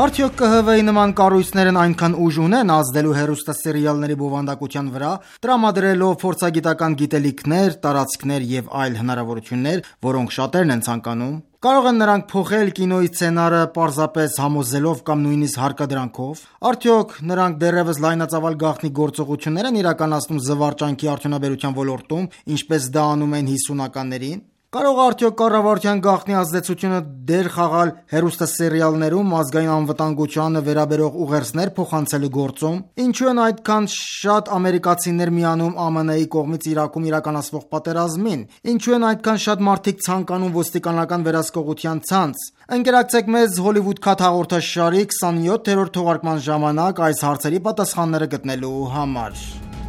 Արդյոք ԿՀՎ-ի նման կառույցներն այնքան ուժ ունեն ազդելու հեռուստասերիալների բովանդակության վրա, տրամադրելով փորձագիտական գիտելիքներ, տարածքներ եւ այլ հնարավորություններ, որոնք շատերն են ցանկանում։ Կարող են նրանք փոխել կինոյի սցենարը պարզապես համոզելով կամ նույնիսկ հարկադրանքով։ Արդյոք նրանք դեռևս լայնածավալ գաղտնի գործողություններ են իրականացնում զվարճանքի արդյունաբերության ոլորտում, ինչպես դա անում էին 50-ականներին։ Կարող է արդյոք կառավարության գաղտնի ազդեցությունը դեր խաղալ հեռուստասերիալներում ազգային անվտանգությանը վերաբերող ուղերձներ փոխանցելու գործում։ Ինչու են այդքան շատ ամերիկացիներ միանում ԱՄՆ-ի կողմից Իրաքում իրականացվող պատերազմին։ Ինչու են այդքան շատ մարդիկ ցանկանում ոստիկանական վերահսկողության ցանց։ Ընկերակցեք մեզ Hollywood Cut հաղորդաշարի 27-րդ թողարկման ժամանակ այս հարցերի պատասխանները գտնելու համար։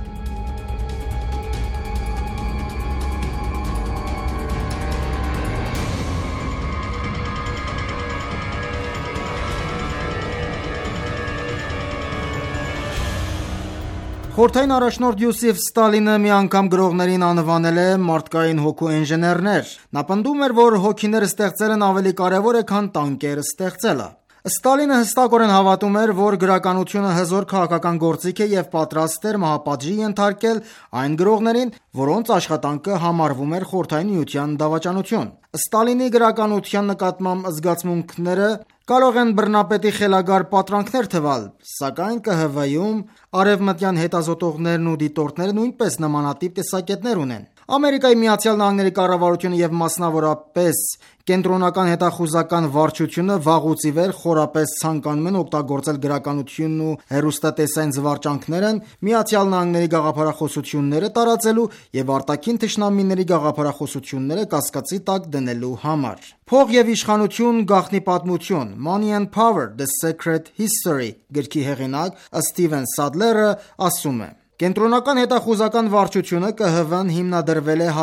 Խորհրդային առաջնորդ Յոսիֆ Ստալինը մի անգամ գրողներին անվանել է մարդկային հոգու ինժեներներ։ Նա պնդում էր, որ հոգիներ ստեղծելն ավելի կարևոր է, քան տանկեր ստեղծելը։ Ստալինը հստակորեն հավատում էր, որ գրականությունը հզոր քաղաքական գործիք է եւ պատրաստ էր մահապատժի ենթարկել այն գրողներին, որոնց աշխատանքը համարվում էր Խորհրդային Միության դավաճանություն։ Ստալինի գրականության նկատմամբ զգացմունքները կարող են բռնապետի խելագար պատրանքներ թվալ, սակայն ԿՀՎ-ում արևմտյան հետազոտողներն ու դիտորդները նույնպես նմանատիպ տեսակետներ ունեն։ Ամերիկայի Միացյալ Նահանգների կառավարությունը եւ մասնավորապես կենտրոնական հետախուզական վարչությունը վաղուց ի վեր խորապես ցանկանում են օգտագործել գրականությունն ու հեռուստատեսային զվարճանքներն Միացյալ Նահանգների գաղափարախոսությունները տարածելու եւ արտաքին թշնամիների գաղափարախոսությունները կասկածի տակ դնելու համար։ Փող եւ իշխանություն գաղտնի պատմություն Money and Power: The Secret History գրքի հեղինակ Սթիվեն Սադլերը ասում է. Կենտրոնական հետախուզական վարչությունը ԿՀՎ-ն հիմնադրվել է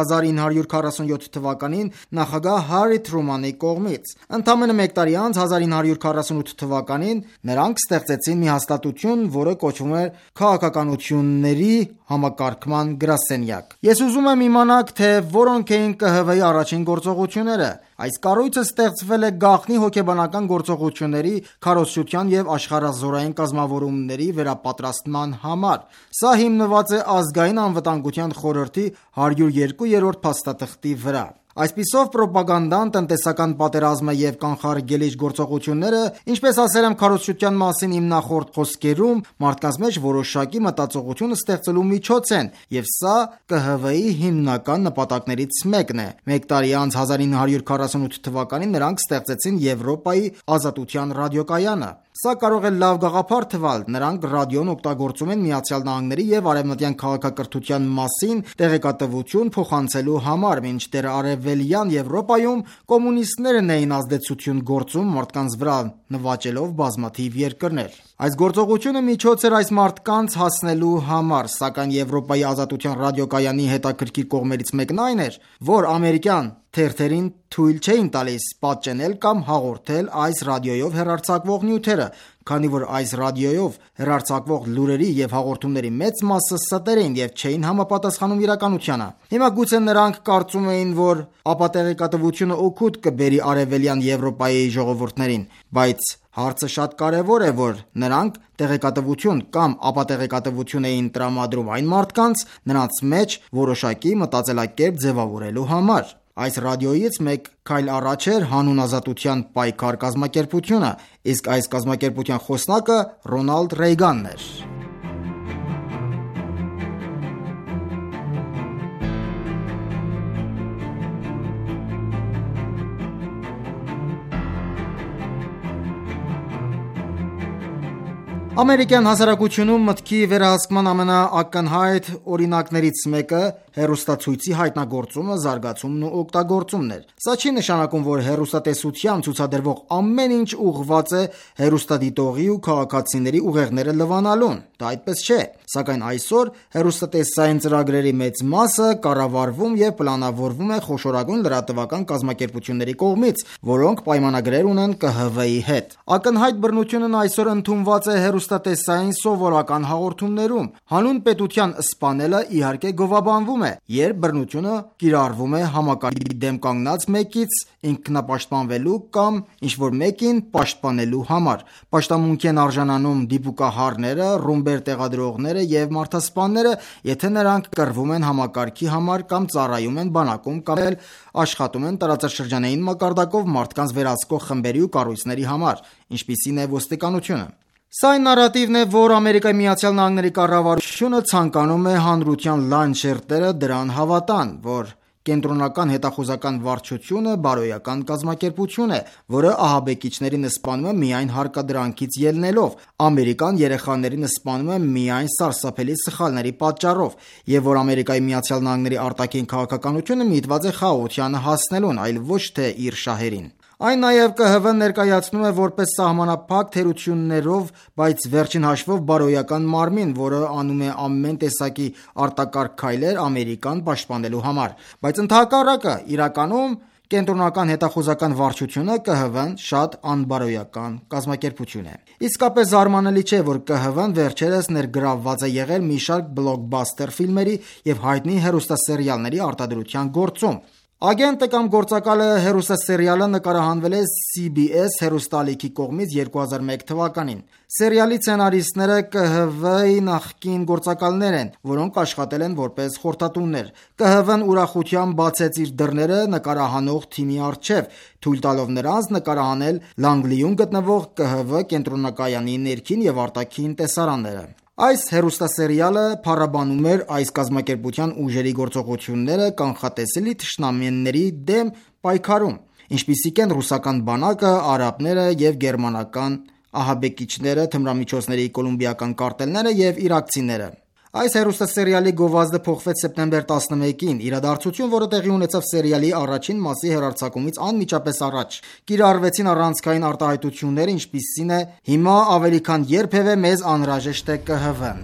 1947 թվականին նախագահ Հարի Թրումանի կողմից։ Ընդամենը մեկ տարի անց 1948 թվականին նրանք ստեղծեցին մի հաստատություն, որը կոչվում էր Քաղաքականությունների համակարգման գրասենյակ։ Ես ուզում եմ իմանալ, թե որոնք էին ԿՀՎ-ի առաջին գործողությունները։ Այս կառույցը ստեղծվել է գաղտնի հոգեբանական գործողությունների, քարոզչության եւ աշխարհազորային կազմավորումների վերապատրաստման համար։ Սա հիմնված է ազգային անվտանգության խորհրդի 102-րդ փաստաթղթի վրա։ Այսպիսով պրոպագանդան, տնտեսական պատերազմը եւ կանխարգելիչ գործողությունները, ինչպես ասել եմ քարոզչության մասին իմ նախորդ խոսքերում, մարդկանց մեջ որոշակի մտածողություն ստեղծելու միջոց են, եւ սա ԿՀՎ-ի հիմնական նպատակներից մեկն է։ Մեկ տարի անց 1948 թվականին նրանք ստեղծեցին Եվրոպայի ազատության ռադիոկայանը։ Սա կարող է լավ գաղափար թվալ։ Նրանք ռադիոն օգտագործում են Միացյալ Նահանգների եւ արևմտյան քաղաքակրթության մասին տեղեկատվություն փոխանցելու համար, մինչդեռ արևելյան Եվրոպայում կոմունիստներն էին ազդեցություն գործում մարդկանց վրա, նվաճելով բազմաթիվ երկրներ։ Այս գործողությունը միջոց էր այս մարդկանց հասնելու համար, սակայն Եվրոպայի ազատության ռադիոկայանի հետաքրքիր կողմերից մեկն այն էր, որ ամերիկյան թերթերին թույլ չէին տալիս պատճենել կամ հաղորդել այս ռադիոյով հեռարձակվող նյութերը, քանի որ այս ռադիոյով հեռարձակվող լուրերի եւ հաղորդումների մեծ մասը ստեր էին եւ չէին համապատասխանում իրականությանը։ Հիմա գուցե նրանք կարծում էին, որ ապատեղեկատվությունը օգուտ կբերի արևելյան Եվրոպայի ժողովուրդներին, բայց հարցը շատ կարևոր է, որ նրանք տեղեկատվություն կամ ապատեղեկատվություն էին տրամադրում այն մարդկանց, նրանց մեջ որոշակի մտածելակերպ ձևավորելու համար։ Այս ռադիոյից մեկ քայլ առաջ էր հանուն ազատության պայքար կազմակերպությունը, իսկ այս կազմակերպության խոսնակը Ռոնալդ Ռեյգանն էր։ Ամերիկյան հասարակությունում մտքի վերահսկման ամենաակնհայտ օրինակներից մեկը հեռուստացույցի հայտնագործումը, զարգացումն ու օգտագործումն էր։ Սա չի նշանակում, որ հեռուստատեսությամբ ցուցադրվող ամեն ինչ ուղղված է հեռուստադիտողի ու քաղաքացիների ուղեղները լվանալուն։ Դա այդպես չէ, սակայն այսօր հեռուստատեսային ծրագրերի մեծ մասը կառավարվում եւ պլանավորվում է խոշորագույն լրատվական կազմակերպությունների կողմից, որոնք պայմանագրեր ունեն ԿՀՎ-ի հետ։ Ակնհայտ բռնությունն այսօր ընդունված է հեռուստատեսային սովորական հաղորդումներում։ Հանուն պետության սպանելը իհարկե գովաբանվում է, է, երբ բռնությունը կիրառվում է համակարգի դեմ կանգնած մեկից ինքնապաշտպանվելու կամ ինչ-որ մեկին պաշտպանելու համար։ Պաշտամունքի են արժանանում դիպուկահարները, ռումբեր տեղադրողները և մարդասպանները, եթե նրանք կռվում են համակարգի համար կամ ծառայում են բանակում կամ էլ աշխատում են տարածաշրջանային մակարդակով մարդկանց վերահսկող խմբերի ու կառույցների համար, ինչպիսին է ոստիկանությունը։ Սա այն նարատիվն է, որ ԱՄՆ կառավարությունը ցանկանում է հանրության լայն շերտերը դրան հավատան, որ Կենտրոնական հետախուզական վարչությունը բարոյական կազմակերպություն է, որը ահաբեկիչներին սպանում է միայն հարկադրանքից ելնելով, Ամերիկան երեխաներին սպանում է միայն սարսափելի սխալների պատճառով, և որ ԱՄՆ արտաքին քաղաքականությունը միտված է խաղաղությանը հասնելուն, այլ ոչ թե իր շահերին։ Այն նաև ԿՀՎ-ն ներկայացնում է որպես սահմանափակ թերություններով, բայց վերջին հաշվով բարոյական մարմին, որը անում է ամեն տեսակի արտակարգ քայլեր Ամերիկան պաշտպանելու համար։ Բայց ընդհակառակը, իրականում Կենտրոնական հետախուզական վարչությունը ԿՀՎ-ն շատ անբարոյական կազմակերպություն է։ Իսկապես զարմանալի չէ, որ ԿՀՎ-ն վերջերս ներգրավված է եղել մի շարք բլոկբասթեր ֆիլմերի և հայտնի հեռուստասերիալների արտադրության գործում։ Ագենտը կամ գործակալը հեռուստասերիալը նկարահանվել է CBS հեռուստաալիքի կողմից 2001 թվականին։ Սերիալի սցենարիստները ԿՀՎ-ի նախկին գործակալներ են, որոնք աշխատել են որպես խորհրդատուներ։ ԿՀՎ-ն ուրախությամբ բացեց իր դռները նկարահանող թիմի առջև, թույլ տալով նրանց նկարահանել Լանգլիում գտնվող ԿՀՎ կենտրոնակայանի ներքին և արտաքին տեսարանները։ Այս հեռուստասերիալը փառաբանում էր այս կազմակերպության ուժերի գործողությունները կանխատեսելի թշնամանների դեմ պայքարում, ինչպիսիք են ռուսական բանակը, արաբները և գերմանական ահաբեկիչները, թմրամիջոցների կոլումբիական կարտելները և իրաքցիները։ Այս հեռուստասերիալի գովազդը փոխվեց սեպտեմբեր 11-ին, իրադարձություն, որը տեղի ունեցավ սերիալի առաջին մասի հեռարձակումից անմիջապես առաջ։ Կիրառվեցին առանցքային արտահայտություններ, ինչպիսին է «Հիմա ավելի քան երբևէ մեզ անհրաժեշտ է ԿՀՎ-ն»։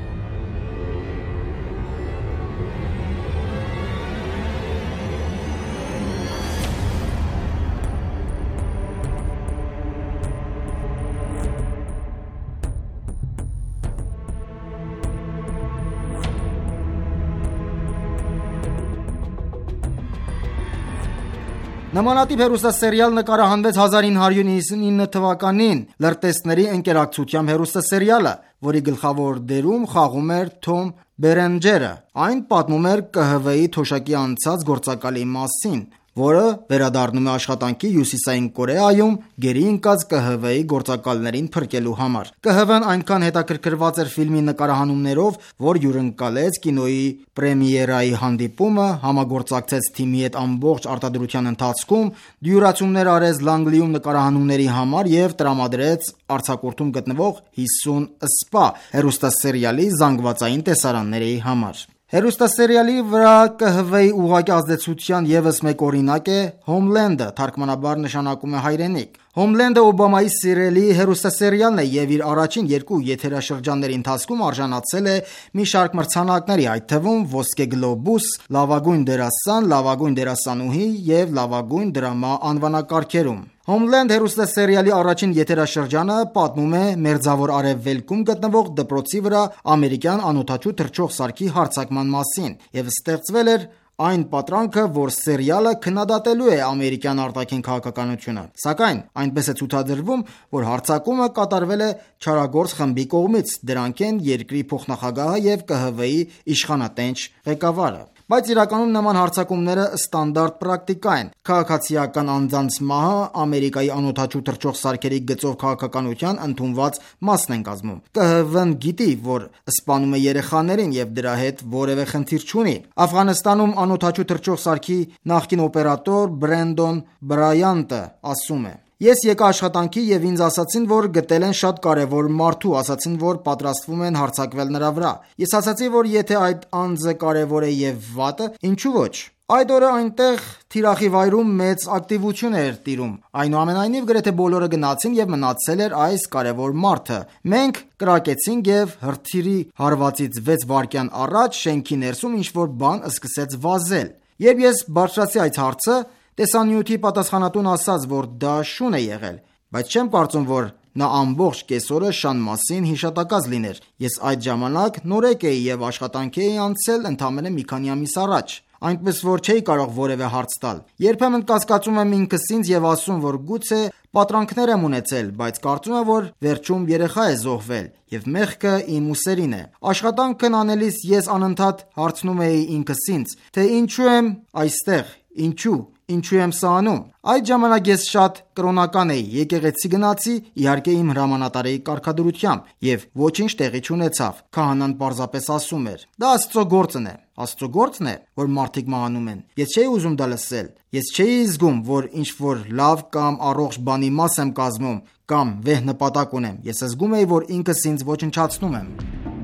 Նմանատիպ հեռուստասերիալ նկարահանվեց 1999 թվականին «Լրտեսների ընկերակցությամբ» հեռուստասերիալը, որի գլխավոր դերում խաղում էր Թոմ Բերենջերը։ Այն պատմում էր ԿՀՎ-ի թոշակի անցած գործակալի մասին, որը վերադառնում է աշխատանքի Հյուսիսային Կորեայում գերի ընկած ԿՀՎ-ի գործակալներին փրկելու համար։ ԿՀՎ-ն այնքան հետաքրքրված էր ֆիլմի նկարահանումներով, որ հյուրընկալեց կինոյի պրեմիերայի հանդիպումը, համագործակցեց թիմի հետ ամբողջ արտադրության ընթացքում, դյուրացումներ արեց Լանգլիում նկարահանումների համար և տրամադրեց արձակուրդում գտնվող 50 սպա հեռուստասերիալի զանգվածային տեսարանների համար։ Հեռուստասերիալի վրա ԿՀՎ-ի ուղղակի ազդեցության ևս մեկ օրինակ է Homeland-ը, թարգմանաբար նշանակում է հայրենիք։ Homeland-ը Օբամայի սիրելի հեռուստասերիալն է և իր առաջին երկու եթերաշրջանների ընթացքում արժանացել է մի շարք մրցանակների, այդ թվում Ոսկե գլոբուս, լավագույն դերասան, լավագույն դերասանուհի և լավագույն դրամա անվանակարգերում։ Homeland հեռուստասերիալի առաջին եթերաշրջանը պատմում է Մերձավոր Արևելքում գտնվող դպրոցի վրա ամերիկյան անօդաչու թռչող սարքի հարձակման մասին և ստեղծվել էր այն պատրանքը, որ սերիալը քննադատելու է ամերիկյան արտաքին քաղաքականությունը։ Սակայն այնպես է ցուցադրվում, որ հարձակումը կատարվել է չարագործ խմբի կողմից, դրանք են երկրի փոխնախագահը և ԿՀՎ-ի իշխանատենչ ղեկավարը։ Բայց իրականում նման հարձակումները ստանդարտ պրակտիկա են։ Քաղաքացիական անձանց մահը Ամերիկայի անօդաչու թռչող սարքերի գծով քաղաքականության ընդունված մասն են կազմում։ ԿՀՎ-ն գիտի, որ սպանում է երեխաներին և դրա հետ որևէ խնդիր չունի։ Աֆղանստանում անօդաչու թռչող սարքի նախկին օպերատոր Բրենդոն Բրայանտը ասում է. «Ես եկա աշխատանքի և ինձ ասացին, որ գտել են շատ կարևոր մարդու, ասացին, որ պատրաստվում են հարձակվել նրա վրա։ Ես ասացի, որ եթե այդ անձը կարևոր է և վատը, ինչու ոչ։ Այդ օրը այնտեղ թիրախի վայրում մեծ ակտիվություն էր տիրում։ Այնուամենայնիվ գրեթե բոլորը գնացին և մնացել էր այս կարևոր մարդը։ Մենք կրակեցինք և հրթիռի հարվածից 6 վայրկյան առաջ շենքի ներսում ինչ-որ բան սկսեց վազել։ Երբ ես բարձրացի այս հարցը, տեսանյութի պատասխանատուն ասաց, որ դա շուն է եղել, բայց չեմ կարծում, որ Նա ամբողջ կեսօրը շան մասին հիշատակած լիներ: Ես այդ ժամանակ նորեկ էի և աշխատանքի էի անցել ընդամենը մի քանի ամիս առաջ, այնպես որ չէի կարող որևէ հարց տալ: Երբեմն կասկածում եմ ինքս ինձ և ասում, որ գուցե պատրանքներ եմ ունեցել, բայց կարծում եմ, որ վերջում երեխա է զոհվել, և մեղքը իմ ուսերին է: Աշխատանքն անելիս ես անընդհատ հարցնում էի ինքս ինձ, թե ինչու եմ այստեղ, ինչու եմ սա անում: Այդ ժամանակ ես շատ կրոնական էի, եկեղեցի գնացի, իհարկե իմ հրամանատարի կարգադրությամբ, և ոչինչ տեղի չունեցավ: Քահանան պարզապես ասում էր. «Դա Աստծո գործն է»: Աստծո գործն է, որ մարդիկ մահանում են: Ես չէի ուզում դա լսել: Ես չէի զգում, որ ինչ-որ լավ կամ առողջ բանի մաս եմ կազմում կամ վեհ նպատակ ունեմ: Ես զգում էի, որ ինքս ինձ ոչնչացնում եմ: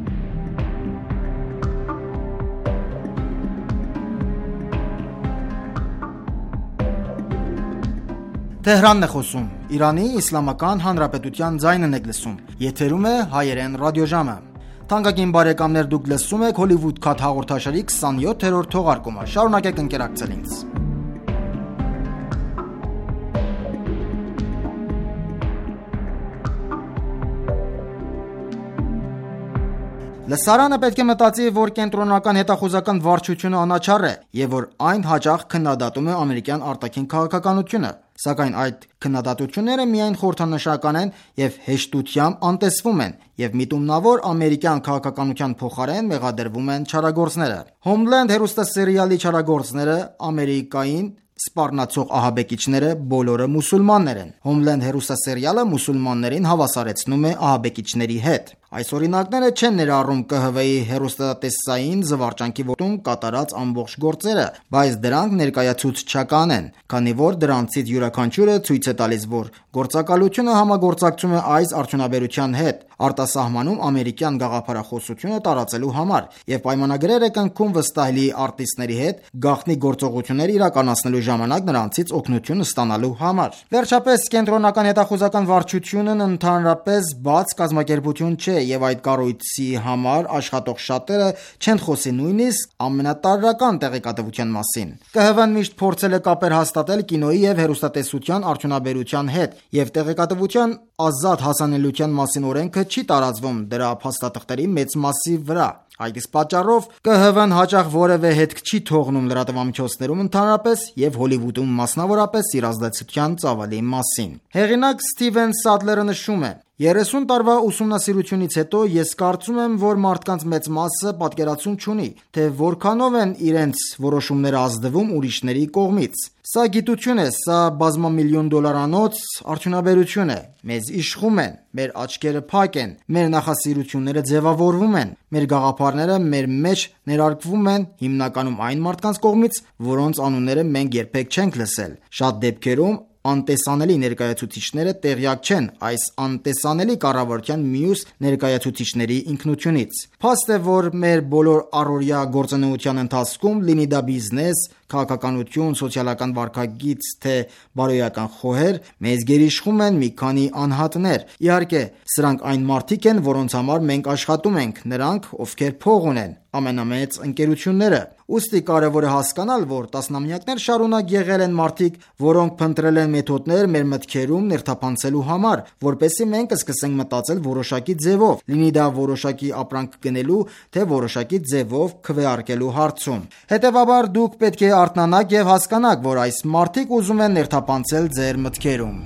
Լսարանը պետք է մտածի, որ կենտրոնական հետախուզական վարչությունը անաչառ է և որ այն հաճախ քննադատում է ամերիկյան արտաքին քաղաքականությունը: Սակայն այդ քննադատությունները միայն խորհրդանշական են և հեշտությամբ անտեսվում են, և միտումնավոր ամերիկյան քաղաքականության փոխարեն մեղադրվում են չարագործները: Homeland հեռուստասերիալի չարագործները Ամերիկային սպառնացող ահաբեկիչները բոլորը մուսուլմաններ են: Homeland հեռուստասերիալը մուսուլմաններին հավասարեցնում է ահաբեկիչների հետ: Այս օրինակները չեն ներառում ԿՀՎ-ի հեռուստատեսային զվարճանքի ոլորտում կատարած ամբողջ գործերը, բայց դրանք ներկայացուցչական են, քանի որ դրանցից յուրաքանչյուրը ցույց է տալիս, որ գործակալությունը համագործակցում է այս արդյունաբերության հետ արտասահմանում ամերիկյան գաղափարախոսությունը տարածելու համար և պայմանագրեր է կնքում վստահելի արտիստների հետ գաղտնի գործողություններ իրականացնելու ժամանակ նրանցից օգնություն ստանալու համար: Վերջապես, կենտրոնական հետախուզական վարչությունն ընդհանրապես բաց կազմակերպություն չէ և այդ կառույցի համար աշխատող շատերը չեն խոսի նույնիսկ ամենատարրական տեղեկատվության մասին: ԿՀՎ-ն միշտ փորձել է կապեր հաստատել կինոյի և հեռուստատեսության արդյունաբերության հետ և տեղեկատվության ազատ հասանելիության մասին օրենքը չի տարածվում դրա փաստաթղթերի մեծ մասի վրա: Այդ իսկ պատճառով ԿՀՎ-ն հաճախ որևէ հետք չի թողնում լրատվամիջոցներում ընդհանրապես և Հոլիվուդում մասնավորապես իրադարձության ծավալի մասին: Հեղինակ Սթիվեն Սադլերը նշում է. «30 տարվա ուսումնասիրությունից հետո ես կարծում եմ, որ մարդկանց մեծ մասը պատկերացում չունի, թե որքանով են իրենց որոշումները ազդվում ուրիշների կողմից: Սա գիտություն է, սա բազմամիլիոնդոլարանոց արդյունաբերություն է: Մեզ իշխում են, մեր աչքերը փակ են, մեր նախասիրությունները ձևավորվում են, մեր գաղափարները մեր մեջ ներարկվում են հիմնականում այն մարդկանց կողմից, որոնց անունները մենք երբեք չենք լսել: Շատ դեպքերում անտեսանելի ներկայացուցիչները տեղյակ չեն այս անտեսանելի կառավարության մյուս ներկայացուցիչների ինքնությունից: Փաստ է, որ մեր բոլոր առօրյա գործունեության ընթացքում, լինի դա բիզնես, քաղաքականություն, սոցիալական վարքագիծ թե բարոյական խոհեր, մեզ գերիշխում են մի քանի անհատներ: Իհարկե սրանք այն մարդիկ են, որոնց համար մենք աշխատում ենք, նրանք, ովքեր փող ունեն, ամենամեծ ընկերությունները: Ուստի կարևոր է հասկանալ, որ տասնամյակներ շարունակ եղել են մարդիկ, որոնք փնտրել են մեթոդներ մեր մտքերում ներթափանցելու համար, որպեսզի մենք սկսենք մտածել որոշակի ձևով, լինի դա որոշակի ապրանք գնելու, թե որոշակի ձևով քվեարկելու հարցում: Հետևաբար դուք պետք է արթնանաք և հասկանաք, որ այս մարդիկ ուզում են ներթափանցել ձեր մտքերում: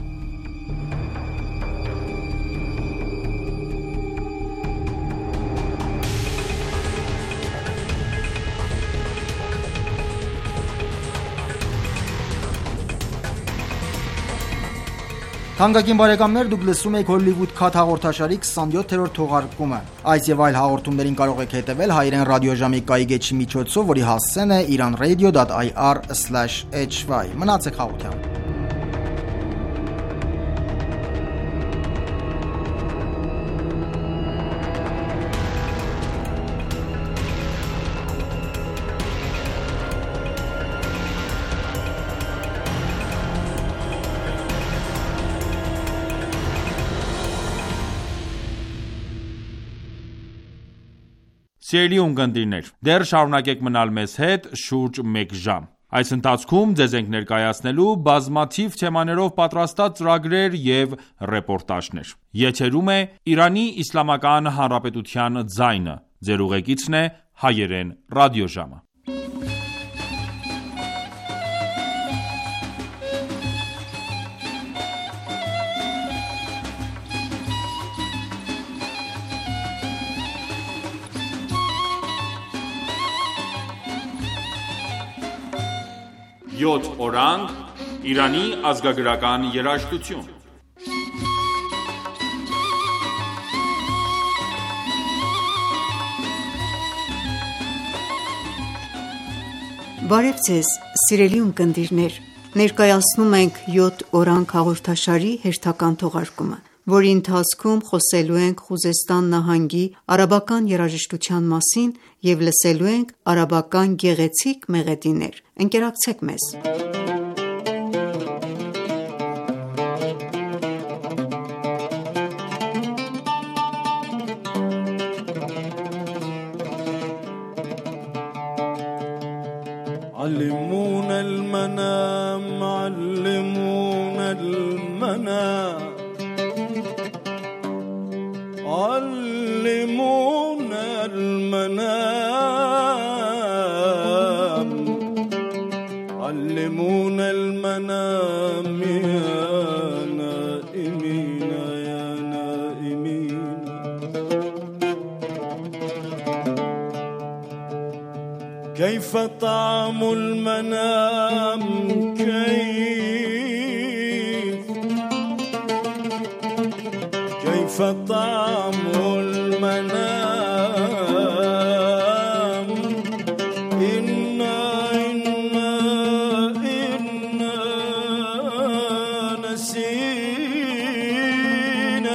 Թանկագին բարեկամներ, դուք լսում եք Hollywood Cut հաղորդաշարի 27-րդ թողարկումը: Այս և այլ հաղորդումներին կարող եք հետևել հայրեն ռադիոժամի կայքէջի միջոցով, որի հասցեն է iranradio.ir/hy: Մնացեք հաղորդյալ: Սիրելի ունկնդիրներ, դեռ շարունակեք մնալ մեզ հետ շուրջ մեկ ժամ: Այս ընթացքում ձեզ ենք ներկայացնելու բազմաթիվ թեմաներով պատրաստած ծրագրեր և ռեպորտաժներ։ Եթերում է Իրանի Իսլամական Հանրապետության ձայնը։ Ձեր ուղեկիցն է Հայերեն ռադիոժամը։ Յոթ օրանգ Իրանի ազգագրական երաժշտություն։ Բարև ձեզ, սիրելի ունկնդիրներ, ներկայացնում ենք 7 օրանգ հաղորդաշարի հերթական թողարկումը, որի ընթացքում խոսելու ենք Խուզեստան նահանգի արաբական երաժշտության մասին և լսելու ենք արաբական գեղեցիկ մեղեդիներ։ Ընկերակցեք մեզ։ علمونا المنام علمونا المنام علمونا المنام علمونا المنام يا نائمين يا نائمين كيف طعم المنام كيف طعم المنام إنا نسينا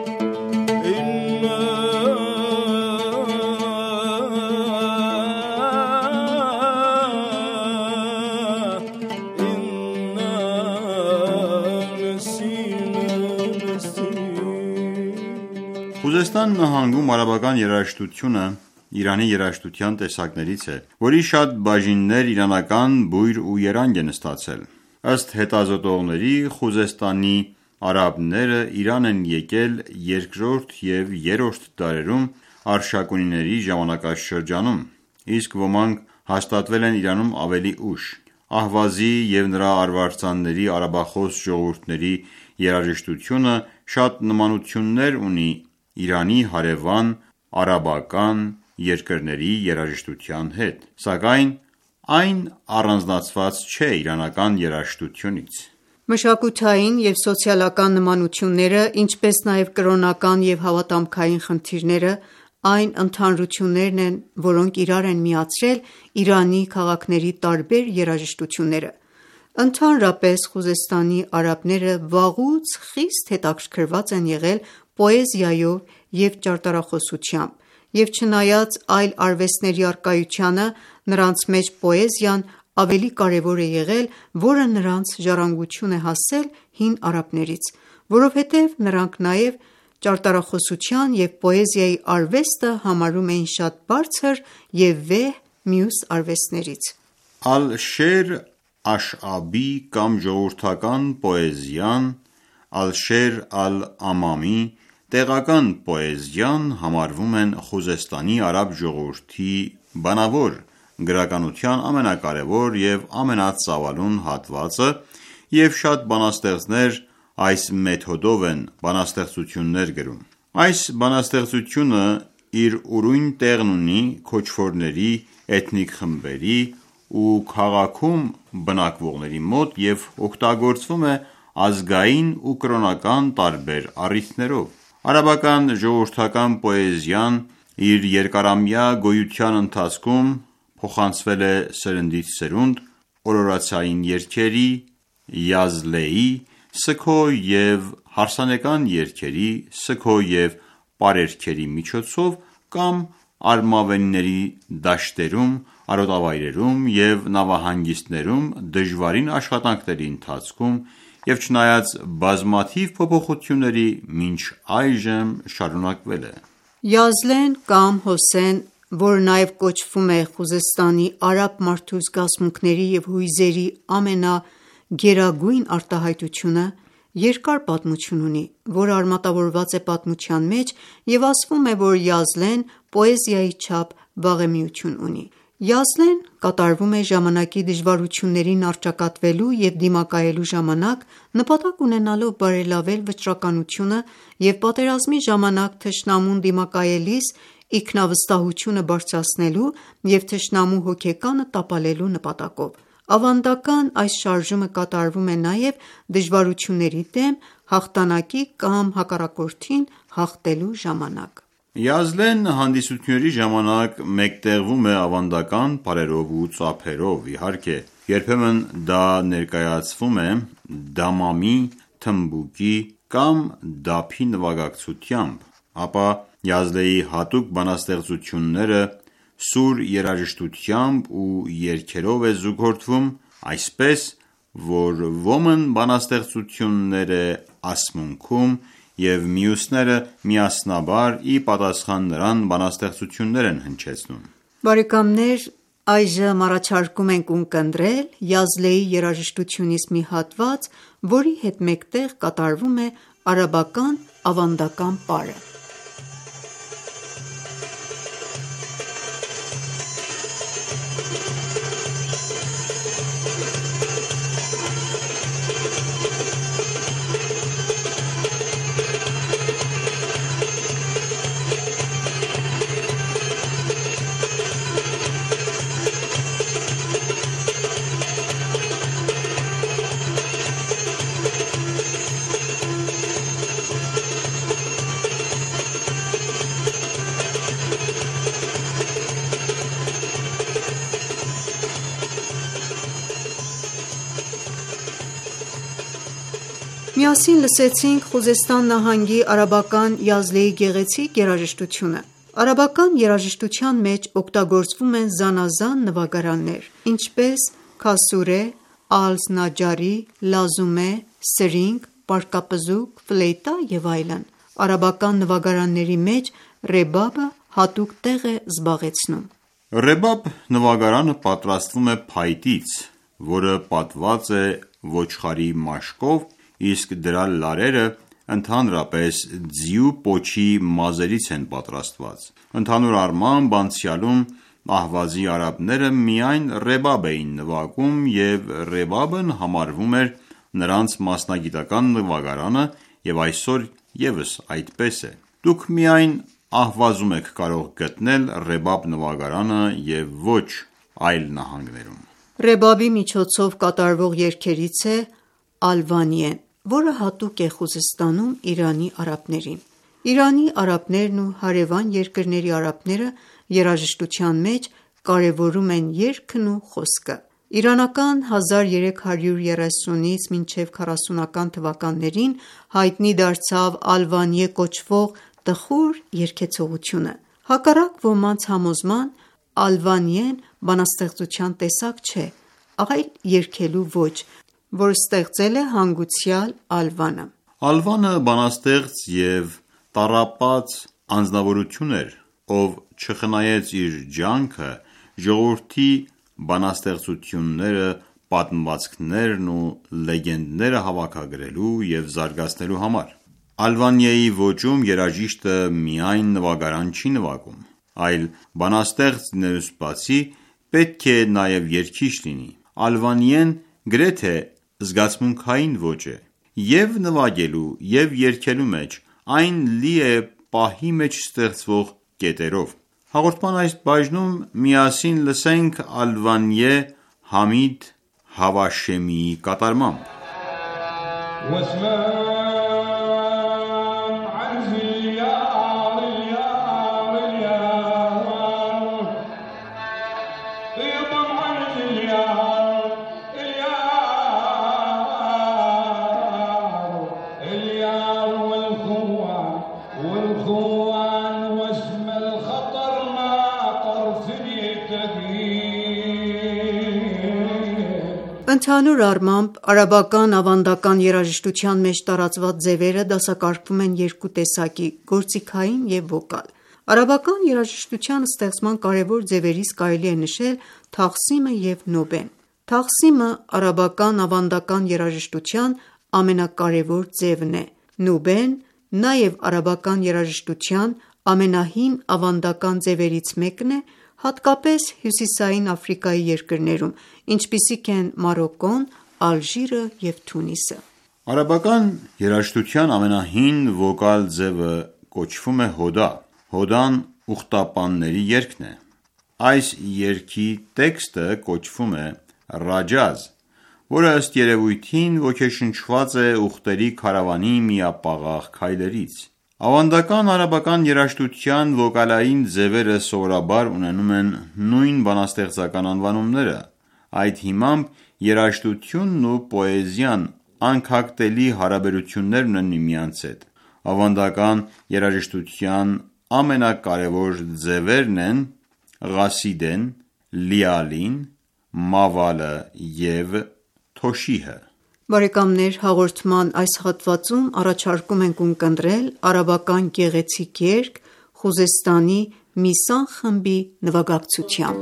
Խուզեստան նահանգում արաբական երաժշտությունը Իրանի երաժշտության տեսակներից է, որի շատ բաժիններ իրանական բույր ու երանգ են ստացել։ Ըստ հետազոտողների, Խուզեստանի արաբները Իրան են եկել երկրորդ և երրորդ դարերում Արշակունիների ժամանակաշրջանում, իսկ ոմանք հաստատվել են Իրանում ավելի ուշ։ Ահվազի և նրա արվարձանների արաբախոս ժողովուրդների երաժշտությունը շատ նմանություններ ունի Իրանի հարևան արաբական երկրների երաժշտության հետ, սակայն այն առանձնացված չէ իրանական երաժշտությունից։ Մշակութային և սոցիալական նմանությունները, ինչպես նաև կրոնական և հավատամքային խնդիրները այն ընդհանրություններն են, որոնք իրար են միացրել Իրանի քաղաքների տարբեր երաժշտությունները։ Ընդհանրապես, Խուզեստանի արաբները վաղուց խիստ հետաքրքրված են եղել պոեզիայով և ճարտարախոսությամբ, և չնայած այլ արվեստների առկայությանը, նրանց մեջ պոեզիան ավելի կարևոր է եղել, որը նրանց ժառանգություն է հասել հին արաբներից, որովհետև նրանք նաև ճարտարախոսության և պոեզիայի արվեստը համարում էին շատ բարձր և վեհ մյուս արվեստներից։ Ալ-Շեր Աշ'աբի կամ ժողովրդական պոեզիան, Ալ-Շեր Ալ-Ամամի տեղական պոեզիան համարվում են Խուզեստանի արաբ ժողովրդի բանավոր գրականության ամենակարևոր և ամենածավալուն հատվածը, և շատ բանաստեղծներ այս մեթոդով են բանաստեղծություններ գրում։ Այս բանաստեղծությունը իր ուրույն տեղն ունի քոչվորների, էթնիկ խմբերի ու քաղաքում բնակվողների մոտ և օգտագործվում է ազգային ու կրոնական տարբեր առիթներով։ Արաբական ժողովրդական պոեզիան իր երկարամյա գոյության ընթացքում փոխանցվել է սերնդից սերունդ օրորացային երգերի, յազլեի, սգո և հարսանեկան երգերի, սգո և պարերգերի միջոցով կամ արմավենիների դաշտերում, արոտավայրերում և նավահանգիստներում դժվարին աշխատանքների ընթացքում և չնայած բազմաթիվ փոփոխությունների մինչ այժմ շարունակվել է։ Յազլեն կամ Հոսեն որը նաև կոչվում է Խուզեստանի արաբ մարդու զգացմունքների և հույզերի ամենագերագույն արտահայտությունը, երկար պատմություն ունի, որը արմատավորված է պատմության մեջ և ասվում է, որ Յազլեն պոեզիայի չափ վաղեմիություն ունի։ Յազլեն կատարվում է ժամանակի դժվարություններին առճակատվելու և դիմակայելու ժամանակ, նպատակ ունենալով բարելավել վճռականությունը և պատերազմի ժամանակ թշնամուն դիմակայելիս ինքնավստահությունը բարձրացնելու և թշնամու հոգեկանը տապալելու նպատակով։ Ավանդական այս շարժումը կատարվում է նաև դժվարությունների դեմ հաղթանակի կամ հակառակորդին հաղթելու ժամանակ։ Յազլեն հանդիսությունների ժամանակ մեկտեղվում է ավանդական պարերով ու ծափերով, իհարկե, երբեմն դա ներկայացվում է դամամի, թմբուկի կամ դափի նվագակցությամբ, ապա Յազլեի հատուկ բանաստեղծությունները սուր երաժշտությամբ ու երգերով է զուգորդվում, այսպես, որ ոմն բանաստեղծությունները ասմունքում և մյուսները միասնաբար ի պատասխան նրան բանաստեղծություններ են հնչեցնում։ Բարեկամներ, այժմ առաջարկում ենք ունկնդրել Յազլեի երաժշտությունից մի հատված, որի հետ մեկտեղ կատարվում է արաբական ավանդական պարը։ Միասին լսեցինք Խուզեստան նահանգի արաբական Յազլեի գեղեցիկ երաժշտությունը։ Արաբական երաժշտության մեջ օգտագործվում են զանազան նվագարաններ, ինչպես քասուրե, ալզ-նաջարի, լազումե, սրինգ, պարկապզուկ, ֆլեյտա և այլն։ Արաբական նվագարանների մեջ ռեբաբը հատուկ տեղ է զբաղեցնում։ Ռեբաբ նվագարանը պատրաստվում է փայտից, որը պատված է ոչխարի մաշկով, իսկ դրա լարերը ընդհանրապես ձիու պոչի մազերից են պատրաստված։ Ընդհանուր առմամբ, անցյալում Ահվազի արաբները միայն ռեբաբ էին նվագում, և ռեբաբն համարվում էր նրանց մասնագիտական նվագարանը և այսօր ևս այդպես է։ Դուք միայն Ահվազում եք կարող գտնել ռեբաբ նվագարանը և ոչ այլ նահանգներում։ Ռեբաբի միջոցով կատարվող երգերից է ալվանիեն, որը հատուկ է Խուզեստանում Իրանի արաբներին։ Իրանի արաբներն ու հարևան երկրների արաբները երաժշտության մեջ կարևորում են երգն ու խոսքը։ Իրանական 1330-ից մինչև 40-ական թվականներին հայտնի դարձավ ալվանիե կոչվող տխուր երգեցողությունը։ Հակառակ ոմանց համոզման, ալվանիեն բանաստեղծության տեսակ չէ, այլ երգելու ոճ, որ ստեղծել է հանգուցյալ Ալվանը։ Ալվանը բանաստեղծ և տառապած անձնավորություն էր, ով չխնայեց իր ջանքը ժողովրդի բանաստեղծությունները, պատմվածքներն ու լեգենդները հավաքագրելու և զարգացնելու համար։ Ալվանիեի ոճում երաժիշտը միայն նվագարան չի նվագում, այլ բանաստեղծ լինելուց բացի պետք է նաև երգիչ լինի։ Ալվանիեն գրեթե զգացմունքային ոճ է։ Եվ նվագելու, և երգելու մեջ այն լի է պահի մեջ ստեղծվող կետերով։ Հաղորդման այս բաժնում միասին լսենք Ալվանիե Համիդ Հավաշեմիի կատարմամբ։ Ընդհանուր առմամբ, արաբական ավանդական երաժշտության մեջ տարածված ձևերը դասակարգվում են երկու տեսակի՝ գործիքային և վոկալ։ Արաբական երաժշտության ստեղծման կարևոր ձևերից կարելի է նշել թաղսիմը և նոբեն։ Թաղսիմը արաբական ավանդական երաժշտության ամենակարևոր ձևն է։ Նուբեն նաև արաբական երաժշտության ամենահին ավանդական ձևերից մեկն է, հատկապես Հյուսիսային Աֆրիկայի երկրներում, ինչպիսիք են Մարոկկոն, Ալժիրը և Թունիսը։ Արաբական երաժշտության ամենահին վոկալ ձևը կոչվում է հոդա։ Հոդան ուխտապանների երգն է։ Այս երգի տեքստը կոչվում է ռաջազ, որը ըստ երևույթին ոգեշնչված է ուխտերի քարավանի միապաղաղ քայլերից։ Ավանդական արաբական երաժշտության վոկալային ձևերը սովորաբար ունենում են նույն բանաստեղծական անվանումները։ Այդ հիմամբ երաժշտությունն ու պոեզիան անքակտելի հարաբերություններ ունեն միմյանց հետ։ Ավանդական երաժշտության ամենակարևոր ձևերն են ղասիդեն, լիալին, մավալը և թոշիհը։ Բարեկամներ, հաղորդման այս հատվածում առաջարկում ենք ունկնդրել արաբական գեղեցիկ երգ Խուզեստանի Միսան խմբի նվագակցությամբ։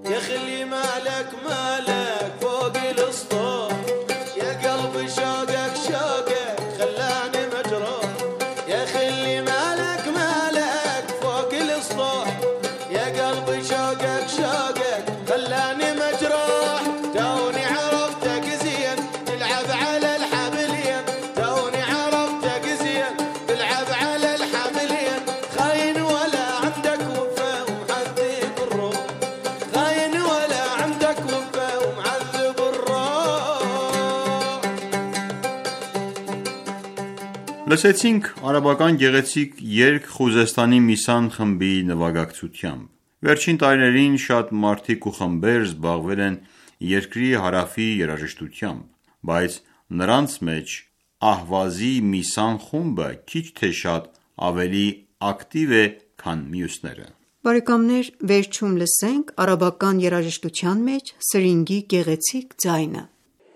Լսեցինք արաբական գեղեցիկ երգ Խուզեստանի Միսան խմբի նվագակցությամբ։ Վերջին տարիներին շատ մարդիկ ու խմբեր զբաղվել են երկրի հարավի երաժշտությամբ, բայց նրանց մեջ Ահվազի Միսան խումբը քիչ թե շատ ավելի ակտիվ է, քան մյուսները։ Բարեկամներ, վերջում լսենք արաբական երաժշտության մեջ սրինգի գեղեցիկ ձայնը։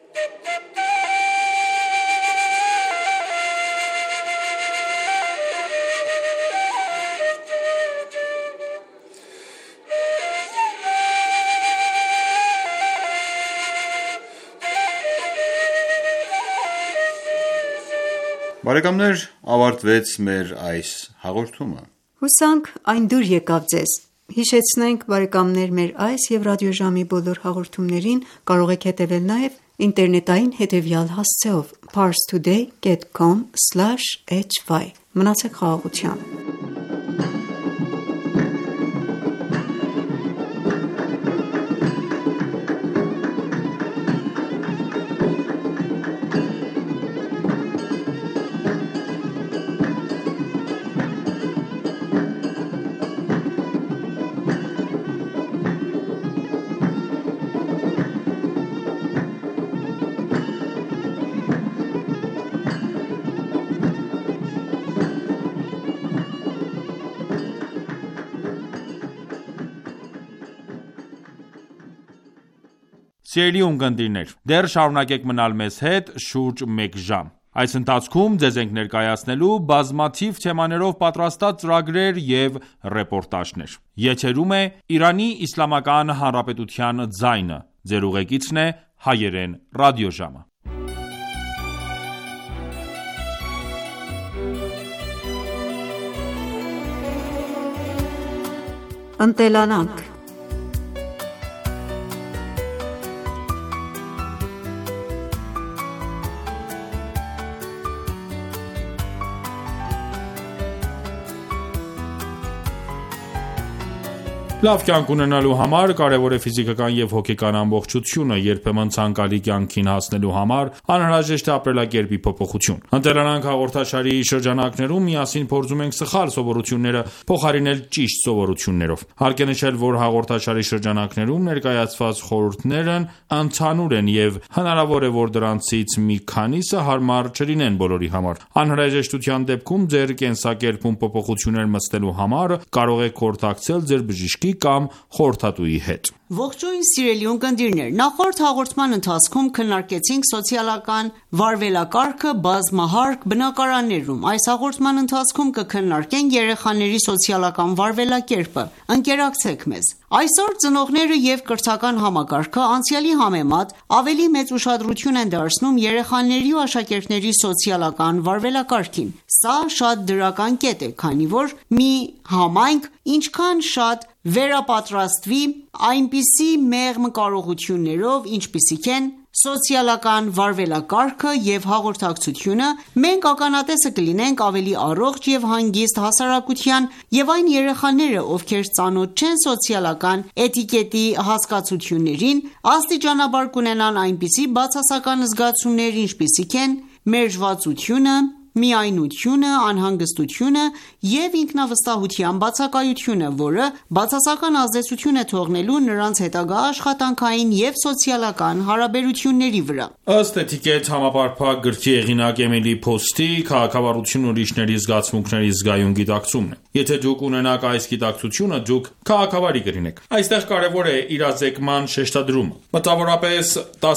Բարեկամներ, ավարտվեց մեր այս հաղորդումը։ Հուսանք այն դուր եկավ ձեզ։ Հիշեցնենք, բարեկամներ, մեր այս և ռադիոժամի բոլոր հաղորդումներին կարող եք հետևել նաև ինտերնետային հետևյալ հասցեով parstoday.com/hy։ Մնացեք խաղաղությամբ։ Սիրելի ունկնդիրներ, դեռ շարունակեք մնալ մեզ հետ շուրջ մեկ ժամ։ Այս ընթացքում ձեզ ենք ներկայացնելու բազմաթիվ թեմաներով պատրաստած ծրագրեր և ռեպորտաժներ։ Եթերում է Իրանի Իսլամական Հանրապետության ձայնը։ Ձեր ուղեկիցն է Հայերեն ռադիոժամը։ Ընտելանանք։ Լավ կյանք ունենալու համար կարևոր է ֆիզիկական և հոգեկան ամբողջությունը, երբեմն ցանկալի կյանքին հասնելու համար անհրաժեշտ է ապրելակերպի փոփոխություն։ «Ընտելանանք» հաղորդաշարի շրջանակներում միասին փորձում ենք սխալ սովորությունները փոխարինել ճիշտ սովորություններով։ Հարկ է նշել, որ հաղորդաշարի շրջանակներում ներկայացված խորհուրդներն ընդհանուր են և հնարավոր է, որ դրանցից մի քանիսը հարմար չլինեն բոլորի համար։ Անհրաժեշտության դեպքում ձեր կենսակերպում փոփոխություններ մտցնելու համար կարող եք խորհրդակցել ձեր բժշկի բժշկի կամ խորհրդատուի հետ: Ողջույն սիրելի ունկնդիրներ, նախորդ հաղորդման ընթացքում քննարկեցինք սոցիալական վարվելակարգը բազմահարկ բնակարաններում: Այս հաղորդման ընթացքում կքննարկենք երեխաների սոցիալական վարվելակերպը: Ընկերակցեք մեզ: Այսօր ծնողները և կրթական համակարգը անցյալի համեմատ ավելի մեծ ուշադրություն են դարձնում երեխաների ու աշակերտների սոցիալական վարվելակարգին: Սա շատ դրական կետ է, քանի որ մի համայնք ինչքան շատ վերապատրաստվի այնպիսի մեղմ կարողություններով, ինչպիսիք են սոցիալական վարվելակարգը և հաղորդակցությունը, մենք ականատեսը կլինենք ավելի առողջ և հանգիստ հասարակության և այն երեխաները, ովքեր ծանոթ չեն սոցիալական էտիկետի հասկացություններին, աստիճանաբար կունենան այնպիսի բացասական զգացումներ, ինչպիսիք են մերժվածությունը, միայնությունը, անհանգստությունը և ինքնավստահության բացակայությունը, որը բացասական ազդեցություն է թողնելու նրանց հետագա աշխատանքային և սոցիալական հարաբերությունների վրա: Ըստ «Էթիկետ» համապարփակ գրքի հեղինակ Էմիլի Փոստի, քաղաքավարությունն ուրիշների զգացմունքների զգայուն գիտակցումն է: Եթե դուք ունենաք այս գիտակցությունը, դուք քաղաքավարի կլինեք: Այստեղ կարևոր է իրազեկման շեշտադրումը: Մոտավորապես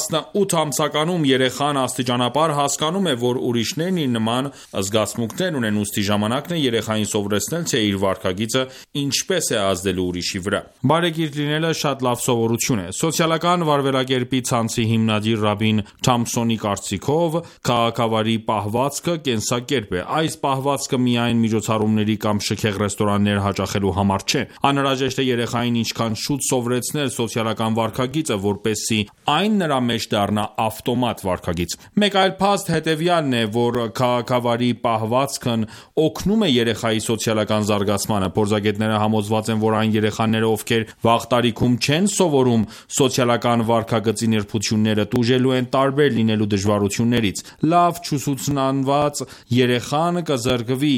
18 ամսականում երեխան աստիճանաբար հասկանում է, որ ուրիշներն իր նման զգացմունքներ ունեն, ուստի ժամանակն է երեխային սովորեցնել, թե իր վարքագիծը ինչպես է ազդելու ուրիշի վրա: Բարեկիրթ լինելը շատ լավ սովորություն է: Սոցիալական վարվելակերպի ցանցի հիմնադիր Ռաբին Թամփսոնի կարծիքով, քաղաքավարի պահվածքը կենսակերպ է: Այս պահվածքը միայն միջոցառումների կամ շքեղ ռեստորաններ հաճախելու համար չէ: Անհրաժեշտ է երեխային ինչքան շուտ սովորեցնել սոցիալական վարքագիծը, որպեսզի այն նրա մեջ դառնա ավտոմատ վարքագիծ: Մեկ այլ փաստ հետևյալն է, որ քաղաքավարի պահվածքն օգնում է երեխայի սոցիալական զարգացմանը: Փորձագետները համոզված են, որ այն երեխաները, ովքեր վաղ տարիքում չեն սովորում սոցիալական վարքագծի նրբությունները, տուժելու են տարբեր լինելու դժվարություններից: Լավ չուսուցանված երեխան կզրկվի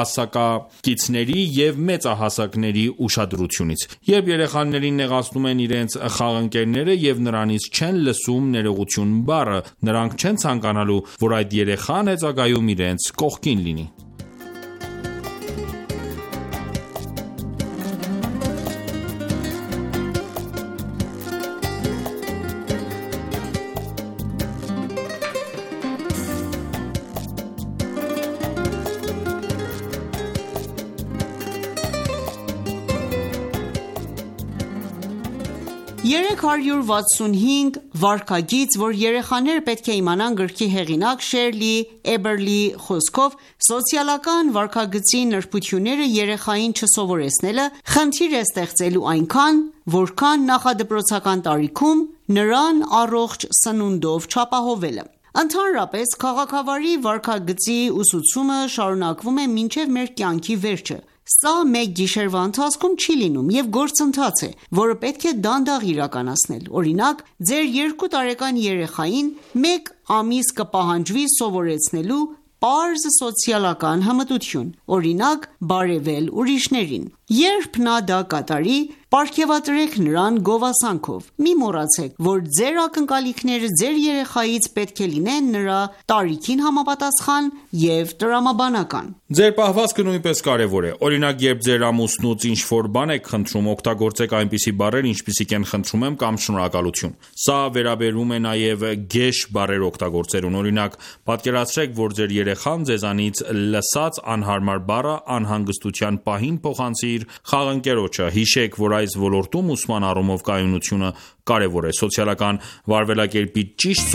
հասակակիցների և մեծահասակների ուշադրությունից: Երբ երեխաներին նեղացնում են իրենց խաղընկերները և նրանից չեն լսում ներողություն բառը, նրանք չեն ցանկանալու, որ այդ երեխան հետագայում իրենց կողքին լինի: «365 վարքագիծ, որ երեխաները պետք է իմանան» գրքի հեղինակ Շերլի Էբերլիի խոսքով, սոցիալական վարքագծի նրբությունները երեխային չսովորեցնելը խնդիր է ստեղծելու այնքան, որքան նախադպրոցական տարիքում նրան առողջ սնունդով չապահովելը: Ընդհանրապես, քաղաքավարի վարքագծի ուսուցումը շարունակվում է մինչև մեր կյանքի վերջը: Սա մեկ գիշերվա ընթացքում չի լինում և գործընթաց է, որը պետք է դանդաղ իրականացնել: Օրինակ, ձեր 2 տարեկան երեխային մեկ ամիս կպահանջվի սովորեցնելու պարզ սոցիալական հմտություն: Օրինակ, բարևել ուրիշներին: Երբ նա դա կատարի, պարգևատրեք նրան գովասանքով: Մի մոռացեք, որ ձեր ակնկալիքները ձեր երեխայից պետք է լինեն նրա տարիքին համապատասխան և տրամաբանական: Ձեր պահվածքը նույնպես կարևոր է: Օրինակ, երբ ձեր ամուսնուց ինչ-որ բան եք խնդրում, օգտագործեք այնպիսի բառեր, ինչպիսիք են խնդրում եմ կամ շնորհակալություն: Սա վերաբերում է նաև գեշ բառեր օգտագործելուն: Օրինակ, պատկերացրեք, որ ձեր երեխան ձեզանից լսած անհարմար բառը անհանգստության պահին փոխանցի իր խաղընկերոջը: Հիշեք, որ այս ոլորտում ուսման առումով կայունությունը կարևոր է: Սոցիալական վարվելակերպի ճիշտ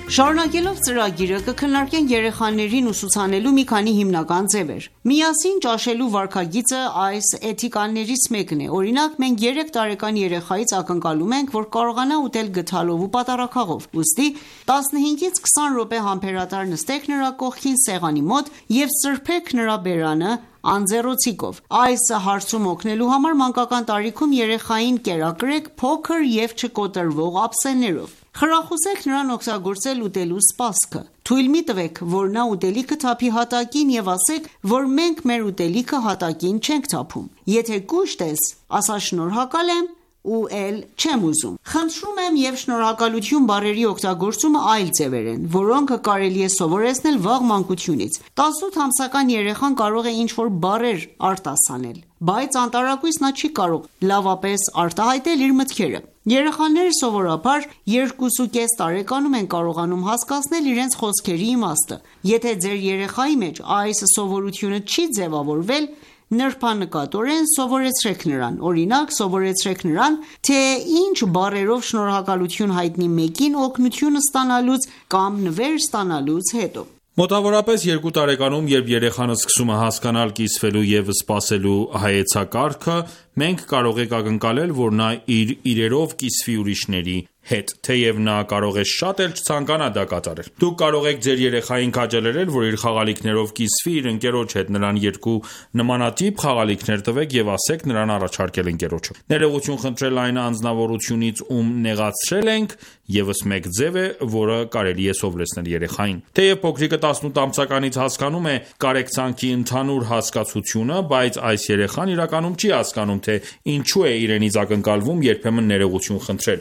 Շարունակելով ծրագիրը կքննարկենք երեխաներին ուսուցանելու մի քանի հիմնական ձևեր։ Միասին ճաշելու վարքագիծը այս էթիկաներից մեկն է։ Օրինակ, մենք 3 տարեկան երեխայից ակնկալում ենք, որ կարողանա ուտել գդալով ու պատառաքաղով։ Ուստի 15-ից 20 րոպե համբերատար նստեք նրա կողքին սեղանի մոտ և սրբեք նրա բերանը անձեռոցիկով։ Այս հարցում օգնելու համար մանկական տարիքում երեխային կերակրեք փոքր և չկոտրվող ափսեներով։ Խրախուսեք նրան օգտագործել ուտելու սպասքը։ Թույլ մի տվեք, որ նա ուտելիքը թափի հատակին և ասեք, որ մենք մեր ուտելիքը հատակին չենք թափում։ Եթե կուշտ ես, ասա շնորհակալ եմ ու էլ չեմ ուզում։ Խնդրում եմ և շնորհակալություն բառերի օգտագործումը այլ ձևեր են, որոնք կարելի է սովորեցնել վաղ մանկությունից։ 18 ամսական երեխան կարող է ինչ-որ բառեր արտասանել, բայց անտարակույս նա չի կարող լավապես արտահայտել իր մտքերը։ Երեխաները սովորաբար 2,5 տարեկանում են կարողանում հասկացնել իրենց խոսքերի իմաստը։ Եթե ձեր երեխայի մեջ այս սովորությունը չի ձևավորվել, նրբանկատորեն սովորեցրեք նրան։ Օրինակ, սովորեցրեք նրան, թե ինչ բառերով շնորհակալություն հայտնի մեկին օգնություն ստանալուց կամ նվեր ստանալուց հետո։ Մոտավորապես 2 տարեկանում, երբ երեխան սկսում է հասկանալ կիսվելու և սպասելու հայեցակարգը, մենք կարող ենք ակնկալել, որ նա իր իրերով կիսվի ուրիշների հետ, թեև նա կարող է շատ էլ չցանկանա դա կատարել։ Դուք կարող եք ձեր երեխային քաջալերել, որ իր խաղալիքներով կիսվի իր ընկերոջ հետ, նրան 2 նմանատիպ խաղալիքներ տվեք և ասեք նրան առաջարկել ընկերոջը։ Ներողություն խնդրել այն անձնավորությունից, ում նեղացրել ենք, ևս մեկ ձև է, որը կարելի է սովորեցնել երեխային։ Թեև փոքրիկը 18 ամսականից հասկանում է կարեկցանքի ընդհանուր հասկացությունը, բայց այս երեխան իրականում չի հասկանում, թե ինչու է իրենից ակնկալվում երբեմն ներողություն խնդրել։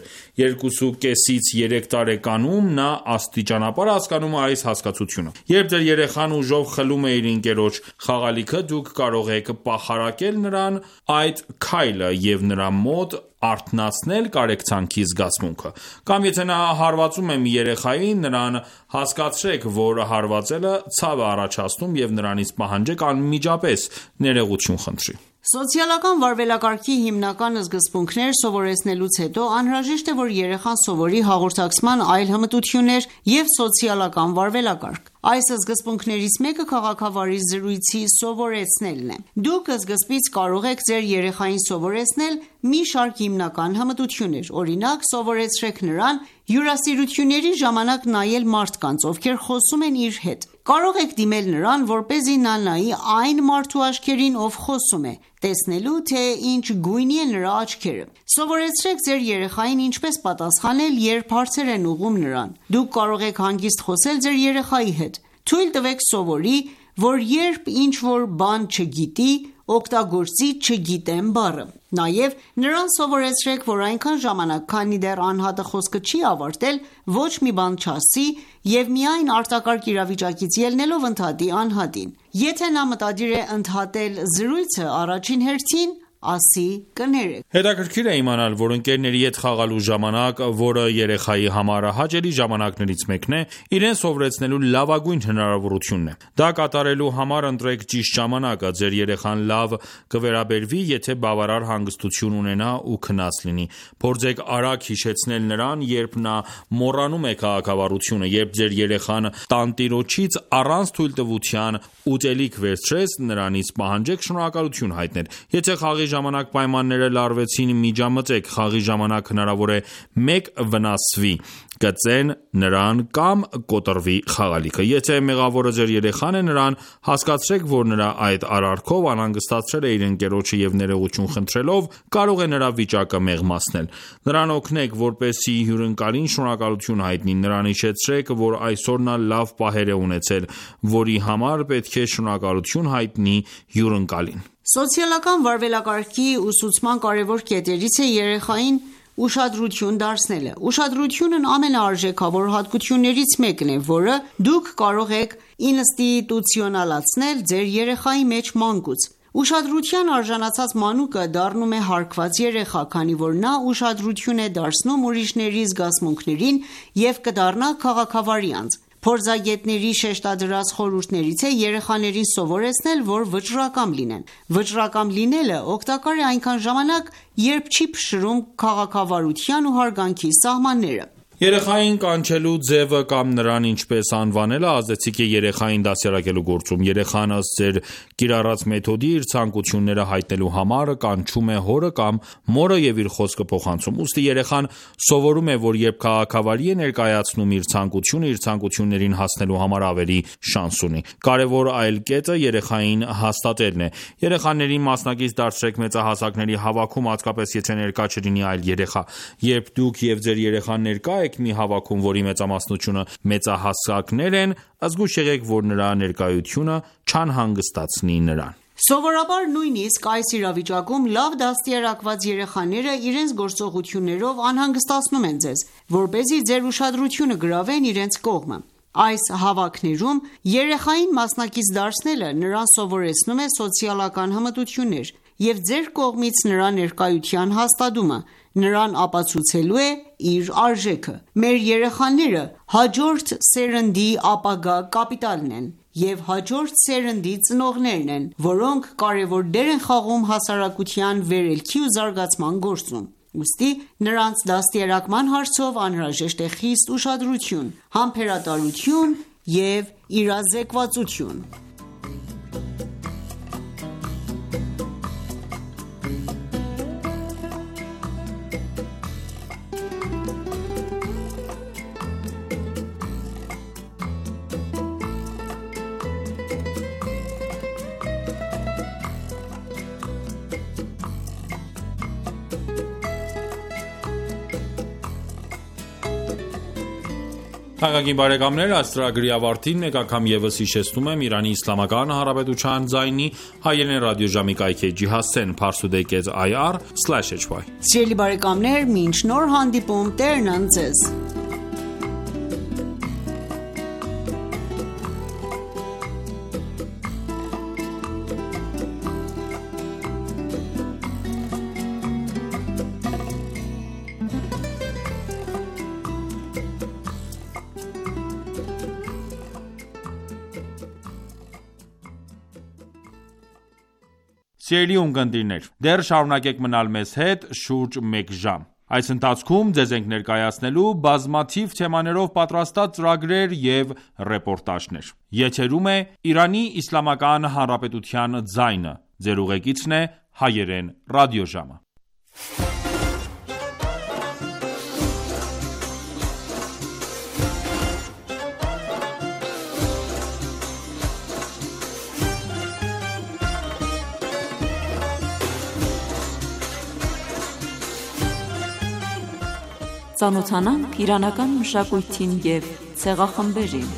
2,5-ից 3 տարեկանում նա աստիճանաբար հասկանում է այս հասկացությունը։ Երբ ձեր երեխան ուժով խլում է իր ընկերոջ խաղալիքը, դուք կարող եք պախարակել նրան այդ քայլը և նրա մոտ արթնացնել կարեկցանքի զգացմունքը։ Կամ եթե նա հարվածում է մի երեխային, նրան հասկացրեք, որ հարվածելը ցավ է առաջացնում և նրանից պահանջեք անմիջապես ներողություն խնդրի։ Սոցիալական վարվելակարգի հիմնական սկզբունքներ սովորեցնելուց հետո անհրաժեշտ է, որ երեխան սովորի հաղորդակցման այլ հմտություններ և սոցիալական վարվելակարգ։ Այս սկզբունքներից մեկը քաղաքավարի զրույցի սովորեցնելն է։ Դուք սկզբից կարող եք ձեր երեխային սովորեցնել մի շարք հիմնական հմտություններ։ Օրինակ, սովորեցրեք նրան հյուրասիրությունների ժամանակ նայել մարդկանց, ովքեր խոսում են իր հետ։ Կարող եք դիմել նրան, որպեսզի նա նայի այն մարդու աչքերին, ով խոսում է, տեսնելու, թե ինչ գույնի է նրա աչքերը։ Սովորեցրեք ձեր երեխային ինչպես պատասխանել, երբ հարցեր են ուղղում նրան։ Դուք կարող եք հանգիստ խոսել ձեր երեխայի հետ։ Թույլ տվեք սովորի, որ երբ ինչ-որ բան չգիտի, օգտագործի չգիտեմ բառը։ Նաև նրան սովորեցրեք, որ այնքան ժամանակ, քանի դեռ անհատը խոսքը չի ավարտել, ոչ մի բան չասի և միայն արտակարգ իրավիճակից ելնելով ընդհատի անհատին։ Եթե նա մտադիր է ընդհատել զրույցը, առաջին հերթին ասի կներեք։ Հետաքրքիր է իմանալ, որ ընկերների հետ խաղալու ժամանակ, որը երեխայի համար հաճելի ժամանակներից մեկն է, իրեն սովորեցնելու լավագույն հնարավորությունն է։ Դա կատարելու համար ընտրեք ճիշտ ժամանակը։ Ձեր երեխան լավ կվերաբերվի, եթե բավարար հանգստություն ունենա ու քնած լինի։ Փորձեք արագ հիշեցնել նրան, երբ նա մոռանում է քաղաքավարությունը։ Երբ ձեր երեխան տանտիրոջից առանց թույլտվության ուտելիք վերցրեց, նրանից պահանջեք շնորհակալություն հայտնել։ Եթե խաղի ժամանակ պայմանները լարվեցին, միջամտեք։ Խաղի ժամանակ հնարավոր է մեկ վնասվի, կծեն նրան կամ կոտրվի խաղալիքը։ Եթե մեղավորը ձեր երեխան է, նրան հասկացրեք, որ նրա այդ արարքով անհանգստացրել է իր ընկերոջը և ներողություն խնդրելով կարող է նրա վիճակը մեղմացնել։ Նրան օգնեք, որպեսզի հյուրընկալին շնորհակալություն հայտնի։ Նրան հիշեցրեք, որ այսօր նա լավ պահեր է ունեցել, որի համար պետք է շնորհակալություն հայտնի հյուրընկալին։ Սոցիալական վարվելակարգի ուսուցման կարևոր կետերից է երեխային ուշադրություն դարձնելը։ Ուշադրությունն ամենաարժեքավոր հատկություններից մեկն է, որը դուք կարող եք ինստիտուցիոնալացնել ձեր երեխայի մեջ մանկուց։ Ուշադրության արժանացած մանուկը դառնում է հարգված երեխա, քանի որ նա ուշադրություն է դարձնում ուրիշների զգացմունքներին և կդառնա քաղաքավարի անձ։ Փորձագետների շեշտադրած խորհուրդներից է երեխաներին սովորեցնել, որ վճռակամ լինեն։ Վճռակամ լինելը օգտակար է այնքան ժամանակ, երբ չի փշրում քաղաքավարության ու հարգանքի սահմանները։ Երեխային կանչելու ձևը կամ նրան ինչպես անվանելը ազդեցիկ է երեխային դաստիարակելու գործում։ Երեխան ըստ ձեր կիրառած մեթոդի իր ցանկությունները հայտնելու համար կանչում է հորը կամ մորը և իր խոսքը փոխանցում։ Ուստի երեխան սովորում է, որ երբ քաղաքավարի է ներկայացնում իր ցանկությունը, իր ցանկություններին հասնելու համար ավելի շանս ունի։ Կարևոր այլ կետը երեխային հաստատելն է։ Երեխաներին մասնակից դարձրեք մեծահասակների հավաքում, հատկապես եթե ներկա չլինի այլ երեխա։ Երբ դուք և ձեր երեխան ներկա եք մի հավաքում, որի մեծամասնությունը մեծահասակներ են, զգույշ եղեք, որ նրա ներկայությունը չանհանգստացնի նրան։ Սովորաբար նույնիսկ այս իրավիճակում լավ դաստիարակված երեխաները իրենց գործողություններով անհանգստացնում են ձեզ, որպեսզի ձեր ուշադրությունը գրավեն իրենց կողմը։ Այս հավաքներում երեխային մասնակից դարձնելը նրան սովորեցնում է սոցիալական հմտություններ և ձեր կողմից նրա ներկայության հաստատումը նրան ապացուցելու է իր արժեքը։ Մեր երեխաները հաջորդ սերնդի ապագա կապիտալն են և հաջորդ սերնդի ծնողներն են, որոնք կարևոր դեր են խաղում հասարակության վերելքի ու զարգացման գործում։ Ուստի նրանց դաստիարակման հարցով անհրաժեշտ է խիստ ուշադրություն, համբերատարություն և իրազեկվածություն։ Թանկագին բարեկամներ, այս ծրագրի ավարտին մեկ անգամ ևս հիշեցնում եմ Իրանի Իսլամական Հանրապետության ձայնի հայերեն ռադիոժամի կայքեջի հասցեն parstoday.ir/hy։ Սիրելի բարեկամներ, մինչ նոր հանդիպում, Տերն ընդ ձեզ։ Սիրելի ունկնդիրներ, դեռ շարունակեք մնալ մեզ հետ շուրջ մեկ ժամ։ Այս ընթացքում ձեզ ենք ներկայացնելու բազմաթիվ թեմաներով պատրաստած ծրագրեր և ռեպորտաժներ։ Եթերում է Իրանի Իսլամական Հանրապետության ձայնը։ Ձեր ուղեկիցն է հայերեն ռադիոժամը։ Ծանոթանանք իրանական մշակույթին և ցեղախմբերին։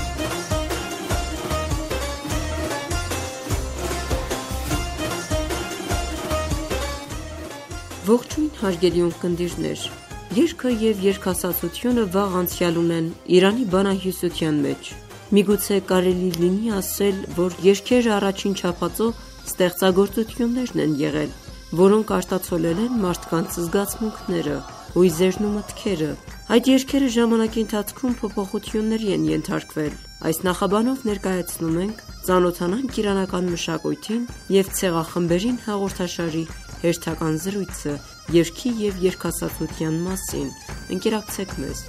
Ողջույն հարգելի ունկնդիրներ, երգը և երգասացությունը վաղ անցյալ ունեն Իրանի բանահյուսության մեջ։ Միգուցե կարելի լինի ասել, որ երգերը առաջին չափածո ստեղծագործություններն են եղել, որոնք արտացոլել են մարդկանց զգացմունքները, հույզերն ու մտքերը։ Այդ երգերը ժամանակի ընթացքում փոփոխությունների են ենթարկվել։ Այս նախաբանով ներկայացնում ենք «Ծանոթանանք իրանական մշակույթին և ցեղախմբերին» հաղորդաշարի հերթական զրույցը երգի և երգասացության մասին։ Ընկերակցեք մեզ։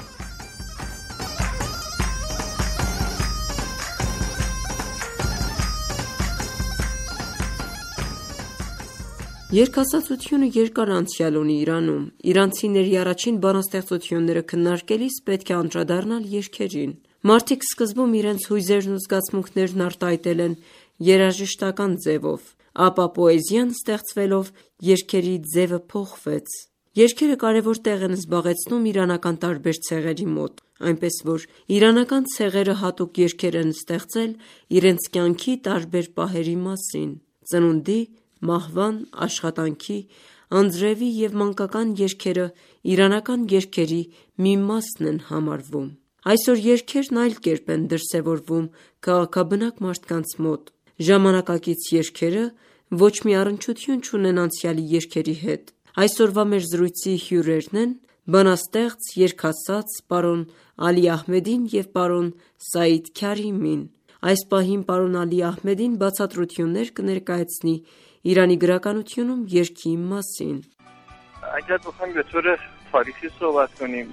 Երգասացությունը երկար անցյալ ունի Իրանում։ Իրանցիների առաջին բանաստեղծությունները քննարկելիս պետք է անդրադառնալ երգերին։ Մարդիկ սկզբում իրենց հույզերն ու զգացմունքներն արտահայտել են երաժշտական ձևով, ապա պոեզիան ստեղծվելով երգերի ձևը փոխվեց։ Երգերը կարևոր տեղ են զբաղեցնում իրանական տարբեր ցեղերի մոտ, այնպես որ իրանական ցեղերը հատուկ երգեր են ստեղծել իրենց կյանքի տարբեր պահերի մասին։ Ծնունդի, մահվան, աշխատանքի, անձրևի և մանկական երգերը իրանական երգերի մի մասն են համարվում։ Այսօր երգերն այլ կերպ են դրսևորվում քաղաքաբնակ մարդկանց մոտ։ Ժամանակակից երգերը ոչ մի առնչություն չունեն անցյալի երգերի հետ։ Այսօրվա մեր զրույցի հյուրերն են բանաստեղծ, երգասաց պարոն Ալի Ահմեդին և պարոն Սաիդ Քարիմին։ Այս պահին պարոն Ալի Ահմեդին բացատրություններ կներկայացնի Իրանի գրականությունում երգի մասին։ اگر بخوایم به طور تاریخی صحبت کنیم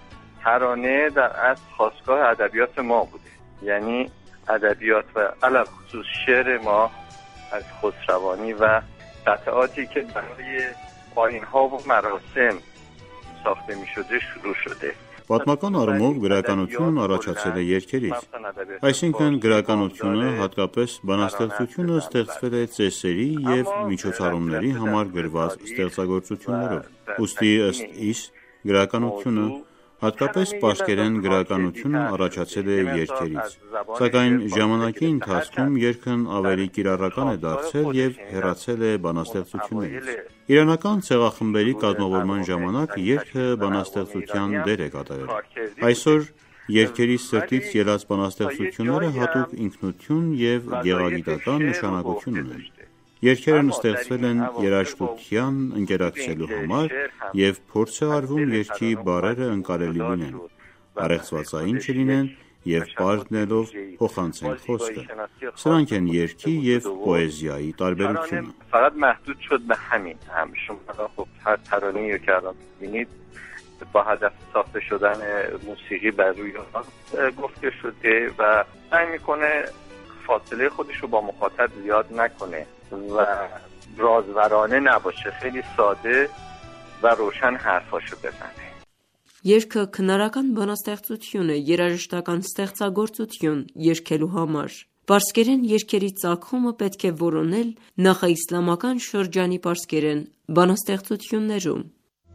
ترانه در اصل خاستگاه ادبیات ما بوده، یعنی ادبیات و علل خصوص شعر ما از خسروانی و قطعاتی که برای آیین‌ها و مراسم ساخته می‌شده շուրջ շուտ է։ Պատմական առումով գրականությունն առաջացել է երգերից, այսինքն գրականությունը, հատկապես բանաստեղծությունը ստեղծվել է ծեսերի և միջոցառումների համար գրված ստեղծագործություններով, ուստի ըստ իս գրականությունը, հատկապես պարսկերեն գրականությունն առաջացել է երգերից, սակայն ժամանակի ընթացքում երգն ավելի կիրառական է դարձել և հեռացել է բանաստեղծություններից։ Իրանական ցեղախմբերի կազմավորման ժամանակ երգը բանաստեղծության դեր է կատարել։ Այսօր երգերի սրտից ելած բանաստեղծությունները հատուկ ինքնություն և գեղագիտական նշանակություն ունեն։ Երգերն ստեղծվել են երաժշտության ընկերակցելու համար և փորձ է արվում երգի բառերը ընկալելի լինեն, առեղծվածային չլինեն և պարզ լինելով փոխանցեն խոսքը։ Սրանք են երգի և պոեզիայի տարբերությունը։ فقط محدود شد به همین. شما خب هر ترانه‌ای رو که الان می‌بینید با هدف ساخته شدن موسیقی بر روی آن گفته شده و سعی میکنه فاصله خودش رو با مخاطب زیاد نکنه و رازورانه نباشه، خیلی ساده و روشن حرفاشو بزنه։ Երգը քնարական բանաստեղծություն է, երաժշտական ստեղծագործություն երգելու համար։ Պարսկերեն երգերի ծագումը պետք է որոնել նախաիսլամական շրջանի պարսկերեն բանաստեղծություններում։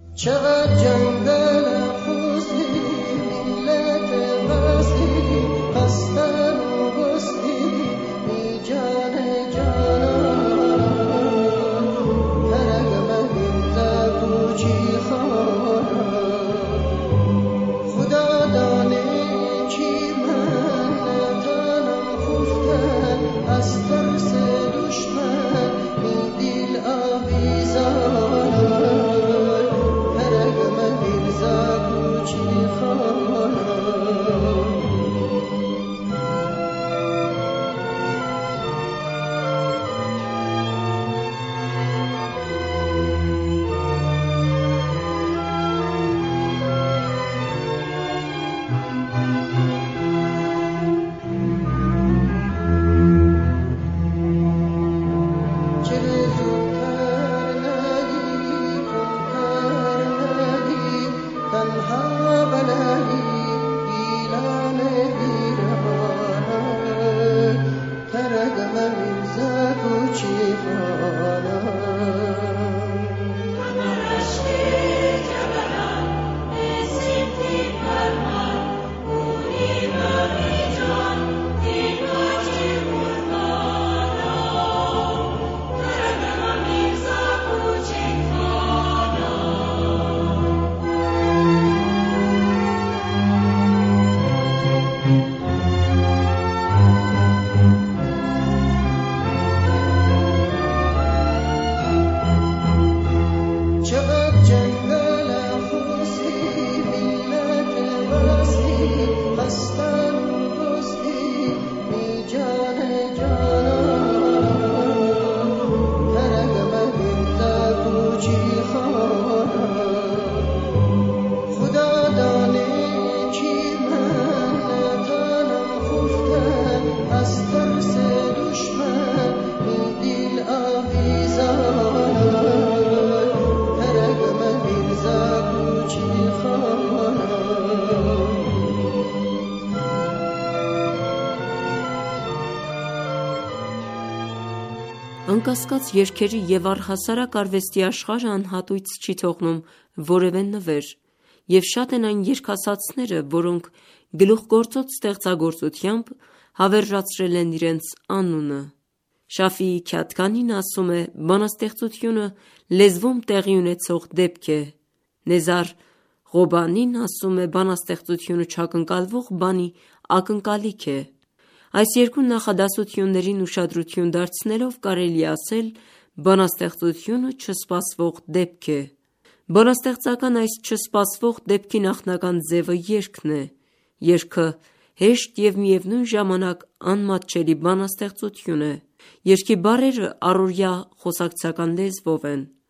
Անկասկած երգերի և առհասարակ արվեստի աշխարհը անհատույց չի թողնում որևէ նվեր, և շատ են այն երգասացները, որոնք գլուխգործոց ստեղծագործությամբ հավերժացրել են իրենց անունը։ Շաֆիի Քյաթքանին ասում է. բանաստեղծությունը լեզվում տեղի ունեցող դեպք է։ Նեզար Ղոբանին ասում է. բանաստեղծությունը չակնկալվող բանի ակնկալիք է։ Այս երկու նախադասություններին ուշադրություն դարձնելով կարելի է ասել. բանաստեղծությունը չսպասվող դեպք է։ Բանաստեղծական այս չսպասվող դեպքի նախնական ձևը երգն է։ Երգը հեշտ և միևնույն ժամանակ անմատչելի բանաստեղծություն է։ Երգի բառերը առօրյա խոսակցական լեզվով են։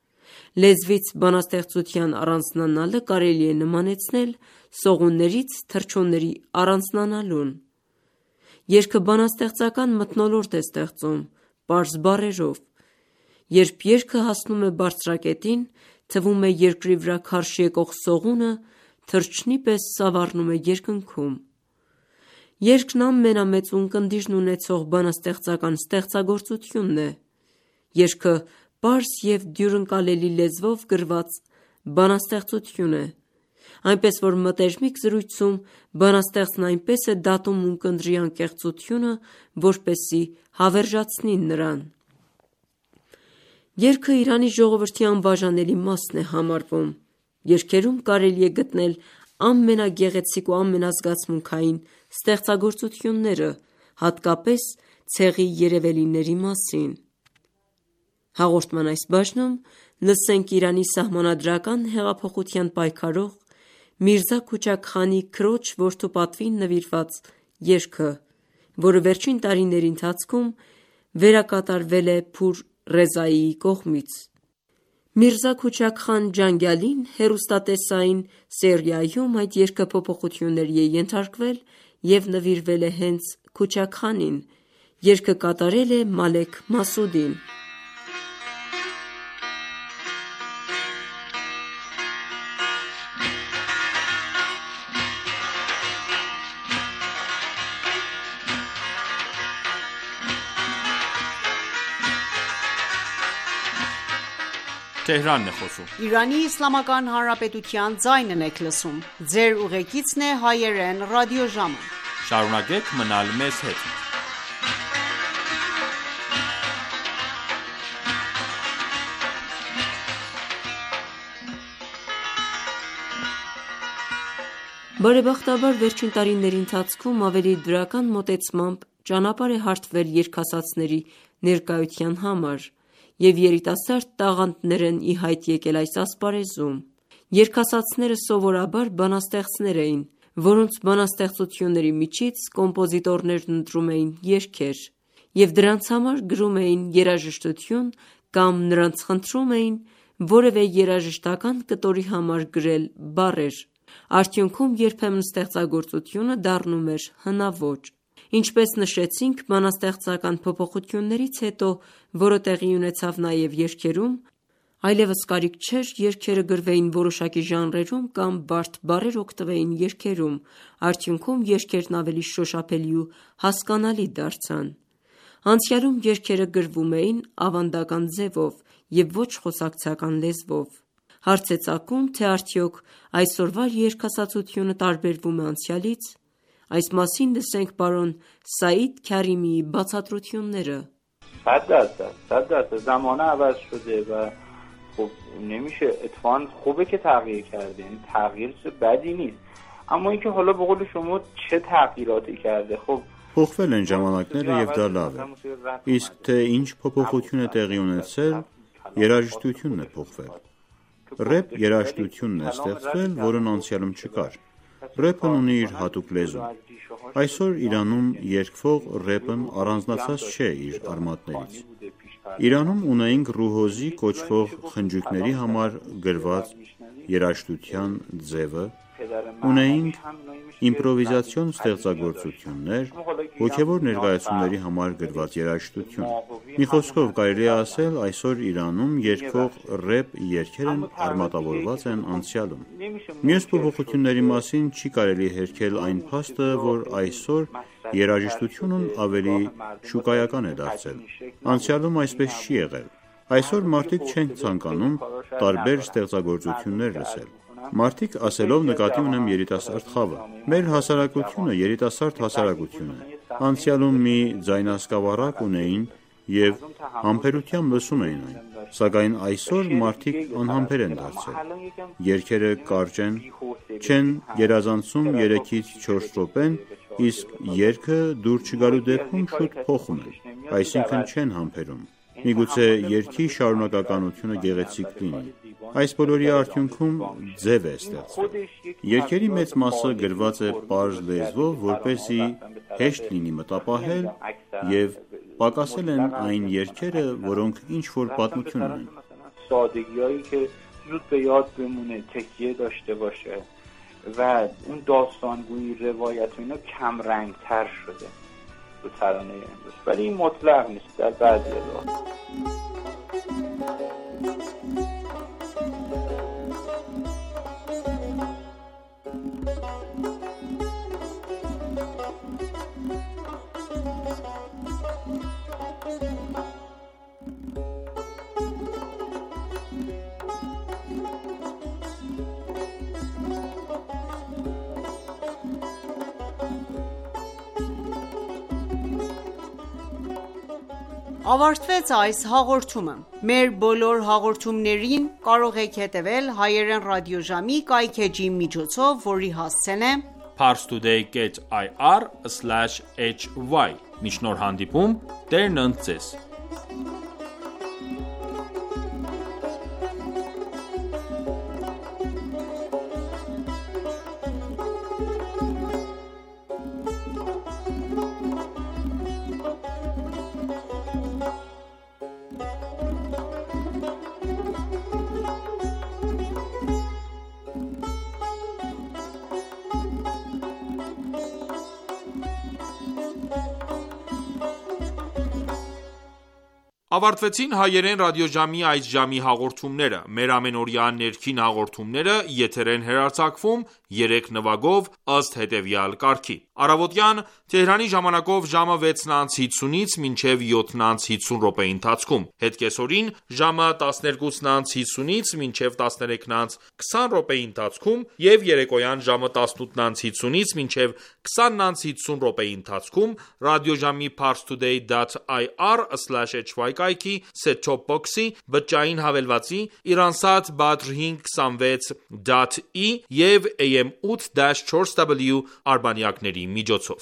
Լեզվից բանաստեղծության առանձնանալը կարելի է նմանեցնել սողուններից թռչունների առանձնանալուն։ Երգը բանաստեղծական մթնոլորտ է ստեղծում պարզ բառերով։ Երբ երգը հասնում է բարձրակետին, թվում է երկրի վրա քարշ եկող սողունը թռչնի պես սավառնում է երկնքում։ Երգն ամենամեծ ունկնդիրն ունեցող բանաստեղծական ստեղծագործությունն է։ Երգը պարզ և դյուրընկալելի լեզվով գրված բանաստեղծություն է, այնպես որ մտերմիկ զրույցում բանաստեղծն այնպես է դատում ունկնդրի անկեղծությունը, որպեսզի հավերժացնի նրան։ Երգը Իրանի ժողովրդի անբաժանելի մասն է համարվում։ Երգերում կարելի է գտնել ամենագեղեցիկ ու ամենազգացմունքային ստեղծագործությունները, հատկապես ցեղի երևելիների մասին։ Հաղորդման այս բաժնում լսենք Իրանի սահմանադրական հեղափոխության պայքարող Միրզա Քուչաք Խանի քրոջ որդու պատվին նվիրված երգը, որը վերջին տարիների ընթացքում վերակատարվել է Փուր Ռեզայիի կողմից։ Միրզա Քուչաք Խան Ջանգյալին հեռուստատեսային սերիայում այդ երգը փոփոխությունների է ենթարկվել և նվիրվել է հենց Քուչաք Խանին։ Երգը կատարել է Մալեք Մասուդին։ Իրանի Իսլամական Հանրապետության ձայնն եք լսում։ Ձեր ուղեկիցն է հայերեն ռադիոժամը։ Շարունակեք մնալ մեզ հետ։ Բարեբախտաբար վերջին տարիների ընթացքում ավելի դրական մոտեցմամբ ճանապարհ է հարթվել երգասացների ներկայության համար, և երիտասարդ տաղանդներ են ի հայտ եկել այս ասպարեզում։ Երգասացները սովորաբար բանաստեղծներ էին, որոնց բանաստեղծությունների միջից կոմպոզիտորներն ընտրում էին երգեր և դրանց համար գրում էին երաժշտություն կամ նրանց խնդրում էին որևէ երաժշտական կտորի համար գրել բառեր։ Արդյունքում երբեմն ստեղծագործությունը դառնում էր հնաոճ։ Ինչպես նշեցինք, բանաստեղծական փոփոխություններից հետո, որը տեղի ունեցավ նաև երգերում, այլևս կարիք չէր երգերը գրվեին որոշակի ժանրերում կամ բարդ բառեր օգտվեին երգերում, արդյունքում երգերն ավելի շոշափելի ու հասկանալի դարձան։ Անցյալում երգերը գրվում էին ավանդական ձևով և ոչ խոսակցական լեզվով։ Հարց է ծագում, թե արդյոք այսօրվա երգասացությունը տարբերվում է անցյալից։ Այս մասին լսենք պարոն Սաիդ Քարիմիի բացատրությունները։ 100% زمانه عوض شده و خب نمیشه اتفاقا خوبه که تغییر کرده، یعنی تغییر بدی نیست، اما اینکه حالا به قول شما چه تغییراتی کرده خب Փոխվել են ժամանակները և դա լավ է։ Իսկ թե ինչ փոփոխություն է տեղի ունեցել, երաժշտությունն է փոխվել։ Ռեփ երաժշտությունն է ստեղծվել, որն անցյալում չկար։ Ռեփն ունի իր հատուկ լեզու։ Այսօր Իրանում երգվող ռեփն առանձնացած չէ իր արմատներից։ Իրանում ունեինք ռուհոզի կոչվող խնջույքների համար գրված երաժշտության ձևը, ունեինք իմպրովիզացիոն ստեղծագործություններ, հոգևոր ներկայացումների համար գրված երաժշտություն։ Մի խոսքով կարելի է ասել, այսօր Իրանում երգվող ռեփ երգերն արմատավորված են անցյալում։ Մյուս փոփոխությունների մասին չի կարելի հերքել այն փաստը, որ այսօր երաժշտությունն ավելի շուկայական է դարձել։ Անցյալում այսպես չի եղել։ Այսօր մարդիկ չեն ցանկանում տարբեր ստեղծագործություններ լսել։ Մարդիկ ասելով նկատի ունեմ երիտասարդ խավը։ Մեր հասարակությունը երիտասարդ հասարակություն է։ Անցյալում մի ձայնասկավառակ ունեին և համբերությամբ լսում էին այն, սակայն այսօր մարդիկ անհամբեր են դարձել։ Երգերը կարճ են, չեն գերազանցում 3-ից 4 րոպեն, իսկ երգը դուր չգալու դեպքում շուտ փոխում են, այսինքն չեն համբերում։ Միգուցե երգի շարունակականությունը գեղեցիկ լինի։ Այս բոլորի արդյունքում ձև է ստեղծվել։ Երգերի մեծ մասը գրված է պարզ լեզվով, որպեսզի հեշտ լինի մտապահել, և պակասել են այն երգերը, որոնք ինչ-որ պատմություն ունեն։ سادگیایی که زود به یاد بمونه، تکیه داشته باشه و اون داستانگویی، روایت و اینا کم رنگ تر شده تو ترانه امروز، ولی این مطلق نیست در بعضی جاها. Ավարտվեց այս հաղորդումը։ Մեր բոլոր հաղորդումներին կարող եք հետևել հայերեն ռադիոժամի կայքէջի միջոցով, որի հասցեն է parstoday.ir/hy։ Մինչ նոր հանդիպում, Տերն ընդ ձեզ։ Ավարտվեցին հայերեն ռադիոժամի այս ժամի հաղորդումները։ Մեր ամենօրյա ներքին հաղորդումները եթեր են հեռարձակվում 3 նվագով ըստ հետևյալ կարգի. Առավոտյան Թեհրանի ժամանակով ժամը 6:50-ից մինչև 7:50 րոպեի ընթացքում, հետկեսօրին ժամը 12:50-ից մինչև 13:20 րոպեի ընթացքում եւ երեկոյան ժամը 18:50-ից մինչև 20:50 րոպեի ընթացքում ռադիոժամի parstoday.ir/hy կայքի set-top box-ի, բջջային հավելվածի, Iransat Badr 526.e եւ AM 8-4W արբանյակների միջոցով։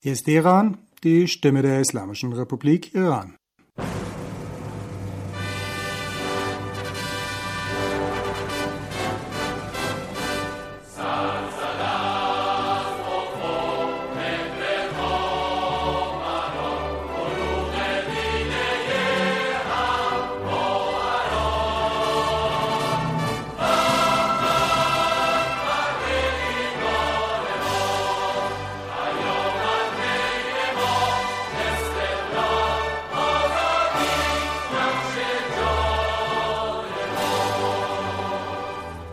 Hier ist Iran, die Stimme der Islamischen Republik Iran.